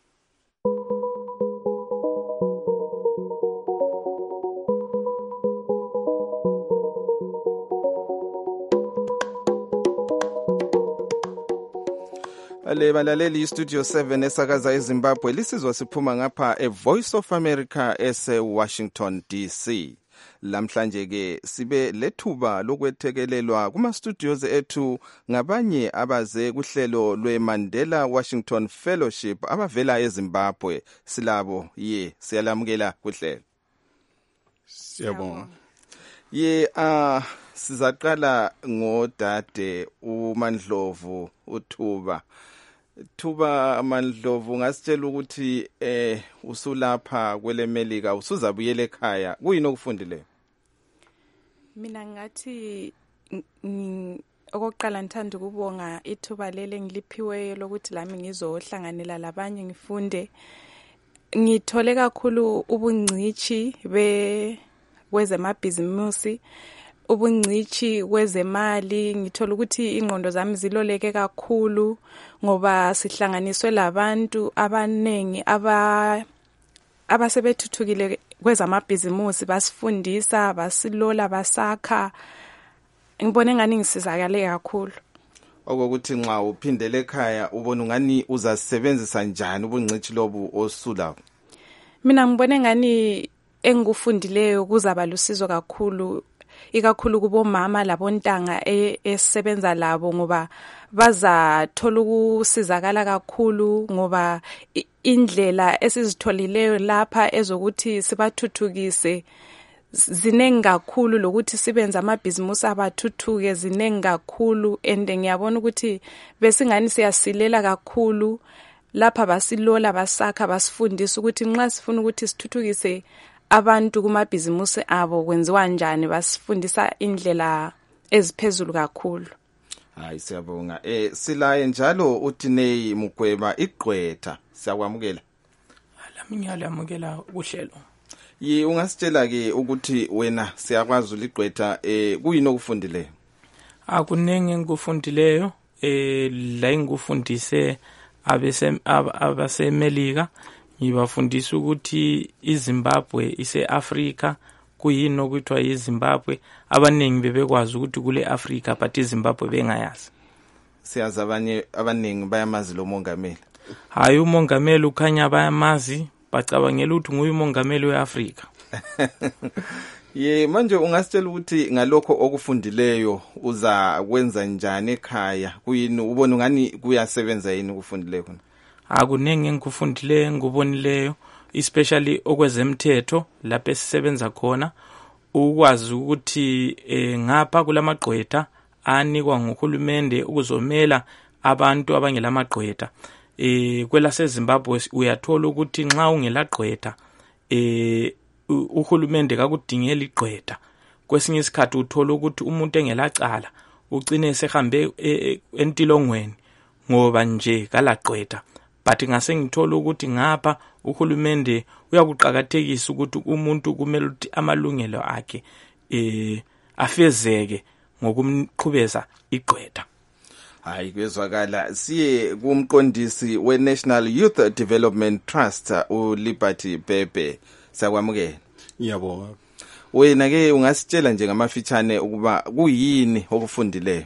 Balaleli iStudio 7 esakaza eZimbabwe lisizwa siphuma ngapha eVoice of America ese-Washington DC. Lamhlanje ke sibe lethuba lokwethekelelwa kuma-studios ethu ngabanye abaze kuhlelo lwe-Mandela Washington Fellowship abavela eZimbabwe. Silabo siyalamukela kuhlelo. Siyabonga. Sizaqala ngodade uMandlovu uThuba. Thuba Mandlovu, ngasitshela ukuthi usulapha kwele Melika, usuzabuyela ekhaya, kuyini okufundileyo? Mina ngathi okokuqala ngithanda ukubonga ithuba lele ngiliphiweyo lokuthi lami ngizohlanganela labanye ngifunde. Ngithole kakhulu ubungcithi kwezemabhizimusi, ubungcithi kwezemali. Ngithola ukuthi ingqondo zami ziloleke kakhulu ngoba sihlanganiswe labantu abanengi abasebethuthukile kwezamabhizimusi, basifundisa, basilola, basakha. Ngibone ngani ngisizakale kakhulu. Okokuthi nxa uphindele ekhaya ubona ngani uzasebenzisa njani ubungcithi lobu osula? Mina ngibone ngani engikufundileyo kuzaba lusizo kakhulu, ikakhulu kubomama labontanga esebenza labo, ngoba bazathola ukusizakala kakhulu ngoba indlela esizitholileyo lapha ezokuthi sibathuthukise zinengi kakhulu lokuthi sibenze amabhizimusi abathuthuke zinengi kakhulu and ngiyabona ukuthi besingani siyasilela kakhulu lapha basilola basakha basifundisa ukuthi nxa sifuna ukuthi sithuthukise abantu kumabhizimusi abo kwenziwa njani basifundisa indlela eziphezulu kakhulu. Hayi siyabonga. Silaye njalo uTinei Mugweba igqwetha siyakwamukela. Ngiyamukela kuhlelo. Ungasitshela ke ukuthi wena siyakwazi uligqwetha kuyini okufundileyo? Akunenge ngikufundileyo la ngikufundise abasemelika ngibafundisa ukuthi iZimbabwe ise-Africa kuyini okuthiwa yiZimbabwe abaningi bebekwazi ukuthi kule Africa but iZimbabwe bengayazi. Siyazi abaningi bayamazi lo mongameli. Hayi umongameli ukhanya bayamazi bacabangela ukuthi nguye umongameli weAfrica. Manje ungasitshela ukuthi ngalokho okufundileyo uza kwenza njani ekhaya kuyini ubona ngani kuyasebenza yini ukufundileyo khona? Akunenge ngikufundileyo ngubonileyo especially okwezemthetho lapho esisebenza khona ukwazi ukuthi ngapha kulamagqwetha anikwa nguhulumende ukuzomela abantu abangelamagqwetha. KwelaseZimbabwe uyathola ukuthi nxa ungelagqwetha uhulumende kakudingela igqwetha. Kwesinye isikhathi uthola ukuthi umuntu engelacala ugcine sehambe entilongweni ngoba nje kalagqwetha. But ngase ngithola ukuthi ngapha uhulumende uyakuqhakathekisa ukuthi umuntu kumele ukuthi amalungelo akhe afezeke ngokumqhubeza igqwetha. Hayi kwezwakala siye kumqondisi weNational Youth Development Trust uLiberty Bhebhe siyakwamukela. Ngiyabonga. Wena ke ungasitshela nje ngamafitshane ukuba kuyini okufundileyo?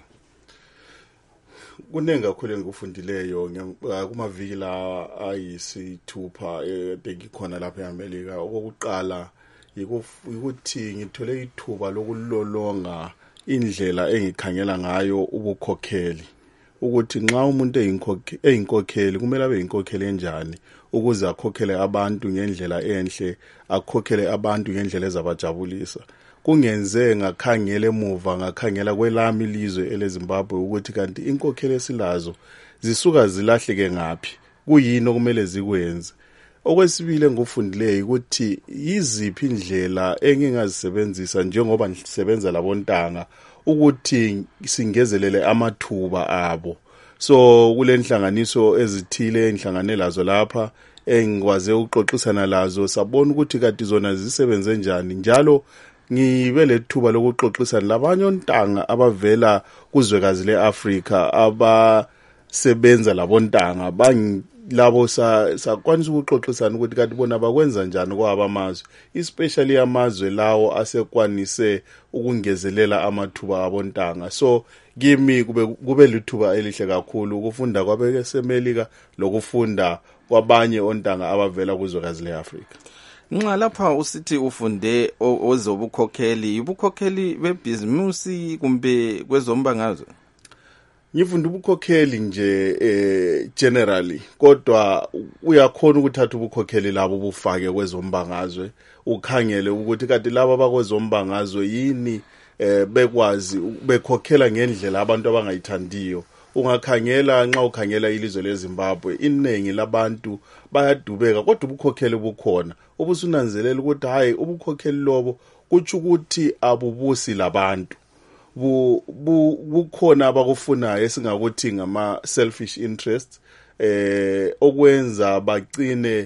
Kunengi kakhulu engikufundileyo kumaviki la ayisithupha bengikhona lapha eAmerica. Okokuqala ukuthi ngithole ithuba lokulolonga indlela engikhangela ngayo ubukhokheli ukuthi nxa umuntu eyinkokheli kumele abe yinkokheli enjani ukuze akhokhele abantu ngendlela enhle akhokhele abantu ngendlela ezabajabulisa. Kungenze ngakhangela emuva ngakhangela kwelami ilizwe eleZimbabwe ukuthi kanti inkokheli esilazo zisuka zilahleke ngapi kuyini okumele zikwenze. Okwesibili ngufundileyo ukuthi yiziphi indlela engingazisebenzisa njengoba ngisebenza labontanga ukuthi singezelele amathuba abo. So kule nhlanganiso ezithile enhlangane lazo lapha engikwaze ukuxoxisana lazo sabona ukuthi kanti zona zisebenze njani njalo ngibe lethuba lokuxoxisana labanye ontanga abavela kuzwekazi leAfrica abasebenza labontanga labo sakwanisa ukuxoxisana ukuthi kanti bona bakwenza njani kwabamazwe especially amazwe lawo asekwanise ukungezelela amathuba abontanga. So kimi kube lithuba elihle kakhulu ukufunda kwabesemelika lokufunda kwabanye ontanga abavela kuzwekazi leAfrica. Nxa lapha usithi ufunde ozobukhokheli ubukhokheli bebhizimusi kumbe kwezombangazwe? Ngifunda ubukhokheli nje generally kodwa uyakhona ukuthatha ubukhokheli labo bufake kwezombangazwe ukhangele ukuthi kanti laba bakwezombangazwe yini bekwazi bekhokhela ngendlela abantu abangayithandiyo. Ungakhangela nxa ukhangela ilizwe leZimbabwe iningi labantu bayadubeka kodwa ubukhokheli bukhona obusunanzelela ukuthi hayi ubukhokheli lobo kuthi ukuthi abubusi labantu bukhona abakufunayo esingakuthi ngama selfish interests okwenza bagcine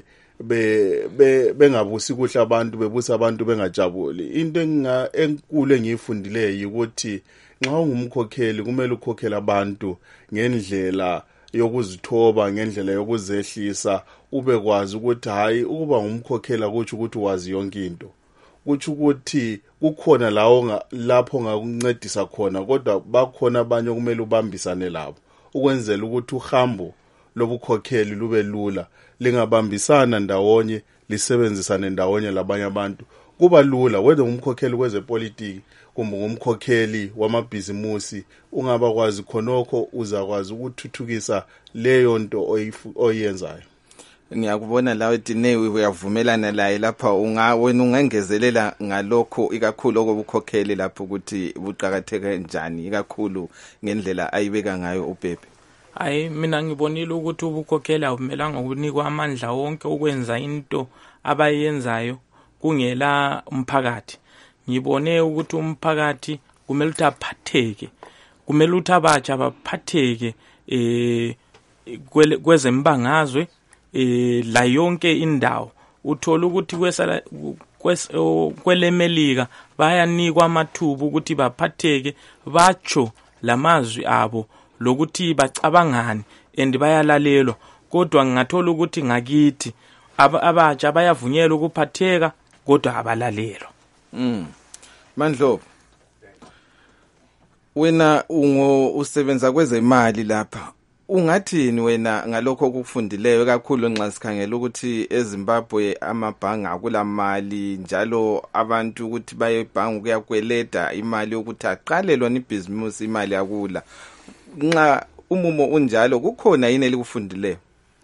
bengabusi kuhle abantu bebusa abantu bengajabuli. Into enkulu engiyifundileyo ukuthi nxa ungumkhokheli kumele ukhokhele abantu ngendlela yokuzithoba ngendlela yokuzehlisa ubekwazi ukuthi hayi ukuba ngumkhokheli akuthi ukuthi wazi yonke into kuthi ukuthi kukhona lapho ngakuncedisa khona kodwa bakhona abanye kumele ubambisane labo ukwenzela ukuthi uhambo lobukhokheli lube lula lingabambisana ndawonye lisebenzisane ndawonye labanye abantu kuba lula whether umkhokheli kwezepolitiki kumbe ngumkhokheli wamabhizimusi ungaba kwazi khonokho uzakwazi ukuthuthukisa leyo nto oyenzayo. ngiyakubona lawe Dineo uyavumelana laye lapha wena ungengezelela ngalokho ikakhulu okubukhokheli lapho ukuthi buqhakatheke njani ikakhulu ngendlela ayibeka ngayo uBhebhe. Hayi mina ngibonile ukuthi ubukhokheli awumelanga ukunikwa amandla wonke ukwenza into abayenzayo kungela umphakathi. Ngibone ukuthi umphakathi kumele ukuthi aphatheke, kumele ukuthi abatsha baphatheke kwezembangazwe la yonke indawo. Uthola ukuthi kwelemelika bayanikwa amathuba ukuthi baphatheke batsho lamazwi abo lokuthi bacabangani and bayalalelwa. Kodwa ngingathola ukuthi ngakithi abatsha bayavunyelwa ukuphatheka kodwa abalalelwa. Mandlovu, wena usebenza kwezemali lapha, ungathini wena ngalokho okufundileyo kakhulu nxa sikhangela ukuthi eZimbabwe amabhanga akulamali njalo abantu ukuthi baye ebhanga ukuyakweleda imali yokuthi aqalelwa ibhizimusi imali akula. Nxa umumo unjalo kukhona yini elikufundileyo?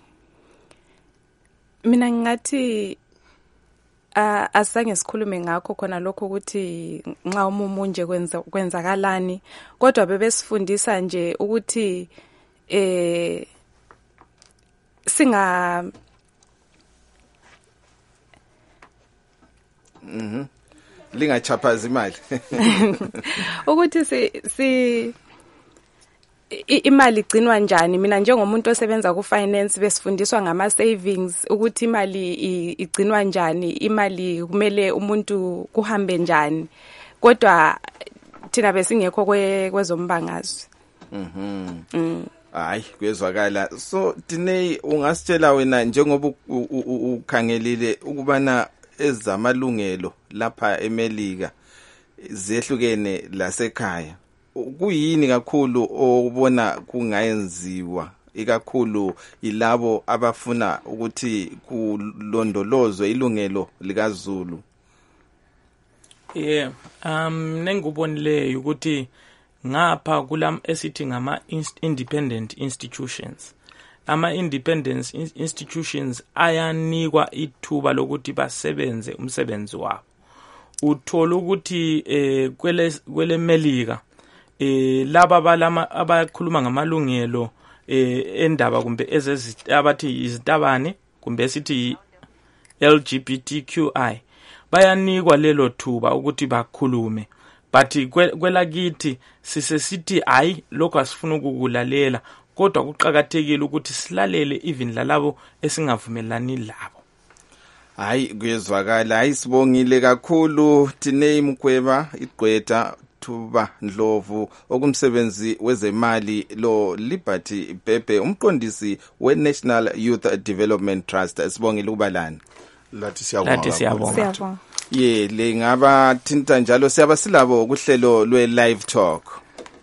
Mina ngathi asange sikhulume ngakho khona lokho ukuthi nxa umumo nje kwenzakalani, kodwa bebesifundisa nje ukuthi singa lingachaphazi imali ukuthi imali igcinwa njani. Mina njengomuntu osebenza ku finance besifundiswa ngama savings ukuthi imali igcinwa njani, imali kumele umuntu kuhambe njani, kodwa thina besingekho kwezombangazwe. Hayi kwezwakala. So Dineo ungasitshela wena njengoba ukhangelile ukubana ezamalungelo lapha eMelika zehlukene lasekhaya, kuyini kakhulu obona kungayenziwa ikakhulu ilabo abafuna ukuthi kulondolozwe ilungelo likaZulu? Nengubonileyo ukuthi ngapha kulam esithi ngama independent institutions, ama independent institutions ayanikwa ithuba lokuthi basebenze umsebenzi wabo. Uthola ukuthi kwele Melika laba balama abakhuluma ngamalungelo endaba kumbe abathi izitabane kumbe sithi LGBTQI bayanikwa lelo thuba ukuthi bakhulume. But kwelakithi sisesithi hayi lokho asifuna ukukulalela, kodwa kuqhakathekile ukuthi silalele even lalabo esingavumelani labo. Hayi kuyezwakala. Hayi sibongile kakhulu Dineo Mukweba igqwetha Thuba Ndlovu okumsebenzi wezemali lo Liberty Bhebhe umqondisi we-National Youth Development Trust. Sibongile ukubalana. Lathi siyabonga. Le ngaba thinta njalo siyaba silabo kuhlelo lwe-live talk.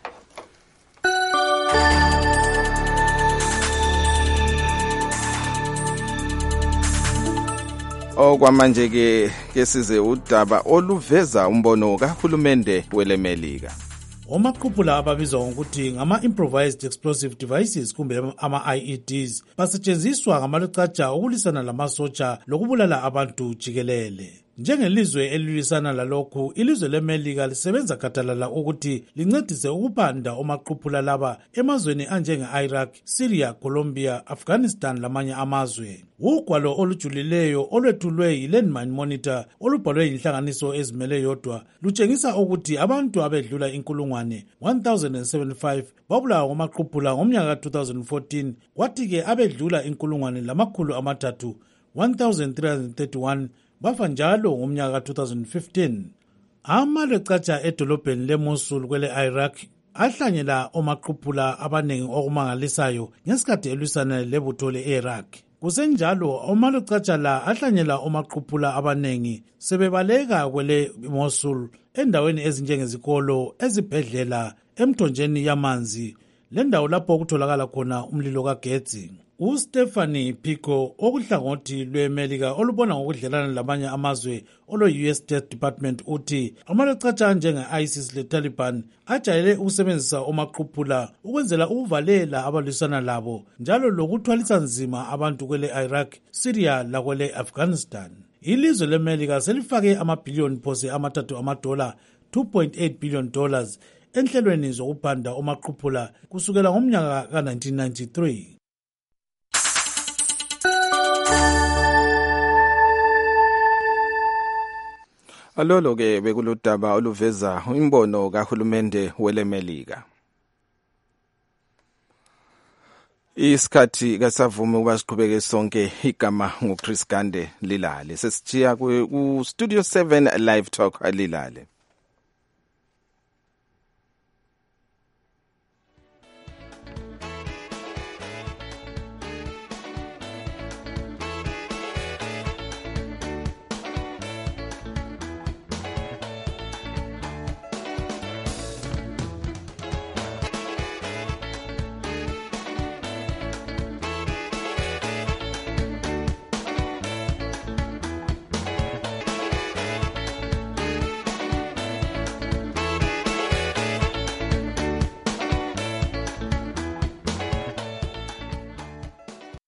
Okwamanje ke size udaba oluveza umbono kahulumende weleMelika. Omaqhuphula ababizwa ngokuthi ngama-improvised explosive devices kumbe ama-IEDs basetshenziswa ngamalucatsha okulisana lamasotsha lokubulala abantu jikelele. Njengelizwe elilisana lalokhu, ilizwe leMelika lisebenza gadalala ukuthi lincedise ukubanda omaqhuphula laba emazweni anjenge-Iraq, Syria, Colombia, Afghanistan lamanye amazwe. Ugwalo olujulileyo olwethulwe yi-Landmine Monitor olubhalwe yinhlanganiso ezimele yodwa lutshengisa ukuthi abantu abedlula 1075 babulawa ngomaqhuphula ngomnyaka ka-2014, kwathi-ke abedlula 300 1331 bafa njalo ngomnyaka ka-2015. Amalecatsha edolobheni leMosul kwele-Iraq ahlanyela omaqhuphula abanengi okumangalisayo ngesikhathi elwisana lebutho le-Iraq. Kusenjalo omalecatsha la ahlanyela omaqhuphula abanengi sebebaleka kwele Mosul endaweni ezinjengezikolo, ezibhedlela, emthonjeni yamanzi lendawo lapho okutholakala khona umlilo kagetsi. uStephanie Pico okuhlangothi lweMelika olubona ngokudlelana lamanye amazwe olo-US State Department uthi amalecatsha njenge-ISIS le-Taliban ajayele ukusebenzisa omaqhuphula ukwenzela ukuvalela abalwisana labo njalo lokuthwalisa nzima abantu kwele Iraq, Syria lakwele Afghanistan. Ilizwe leMelika selifake amabhiliyoni phose amathathu amadola $2.8 billion enhlelweni zokuphanda omaqhuphula kusukela ngomnyaka ka-1993. Alolo-ke bekuludaba oluveza imbono kahulumende weleMelika. Isikhathi kasavumi ukuba siqhubeke sonke igama nguChris Gande Lilale. Sesijiya ku Studio 7 Live Talk Lilale.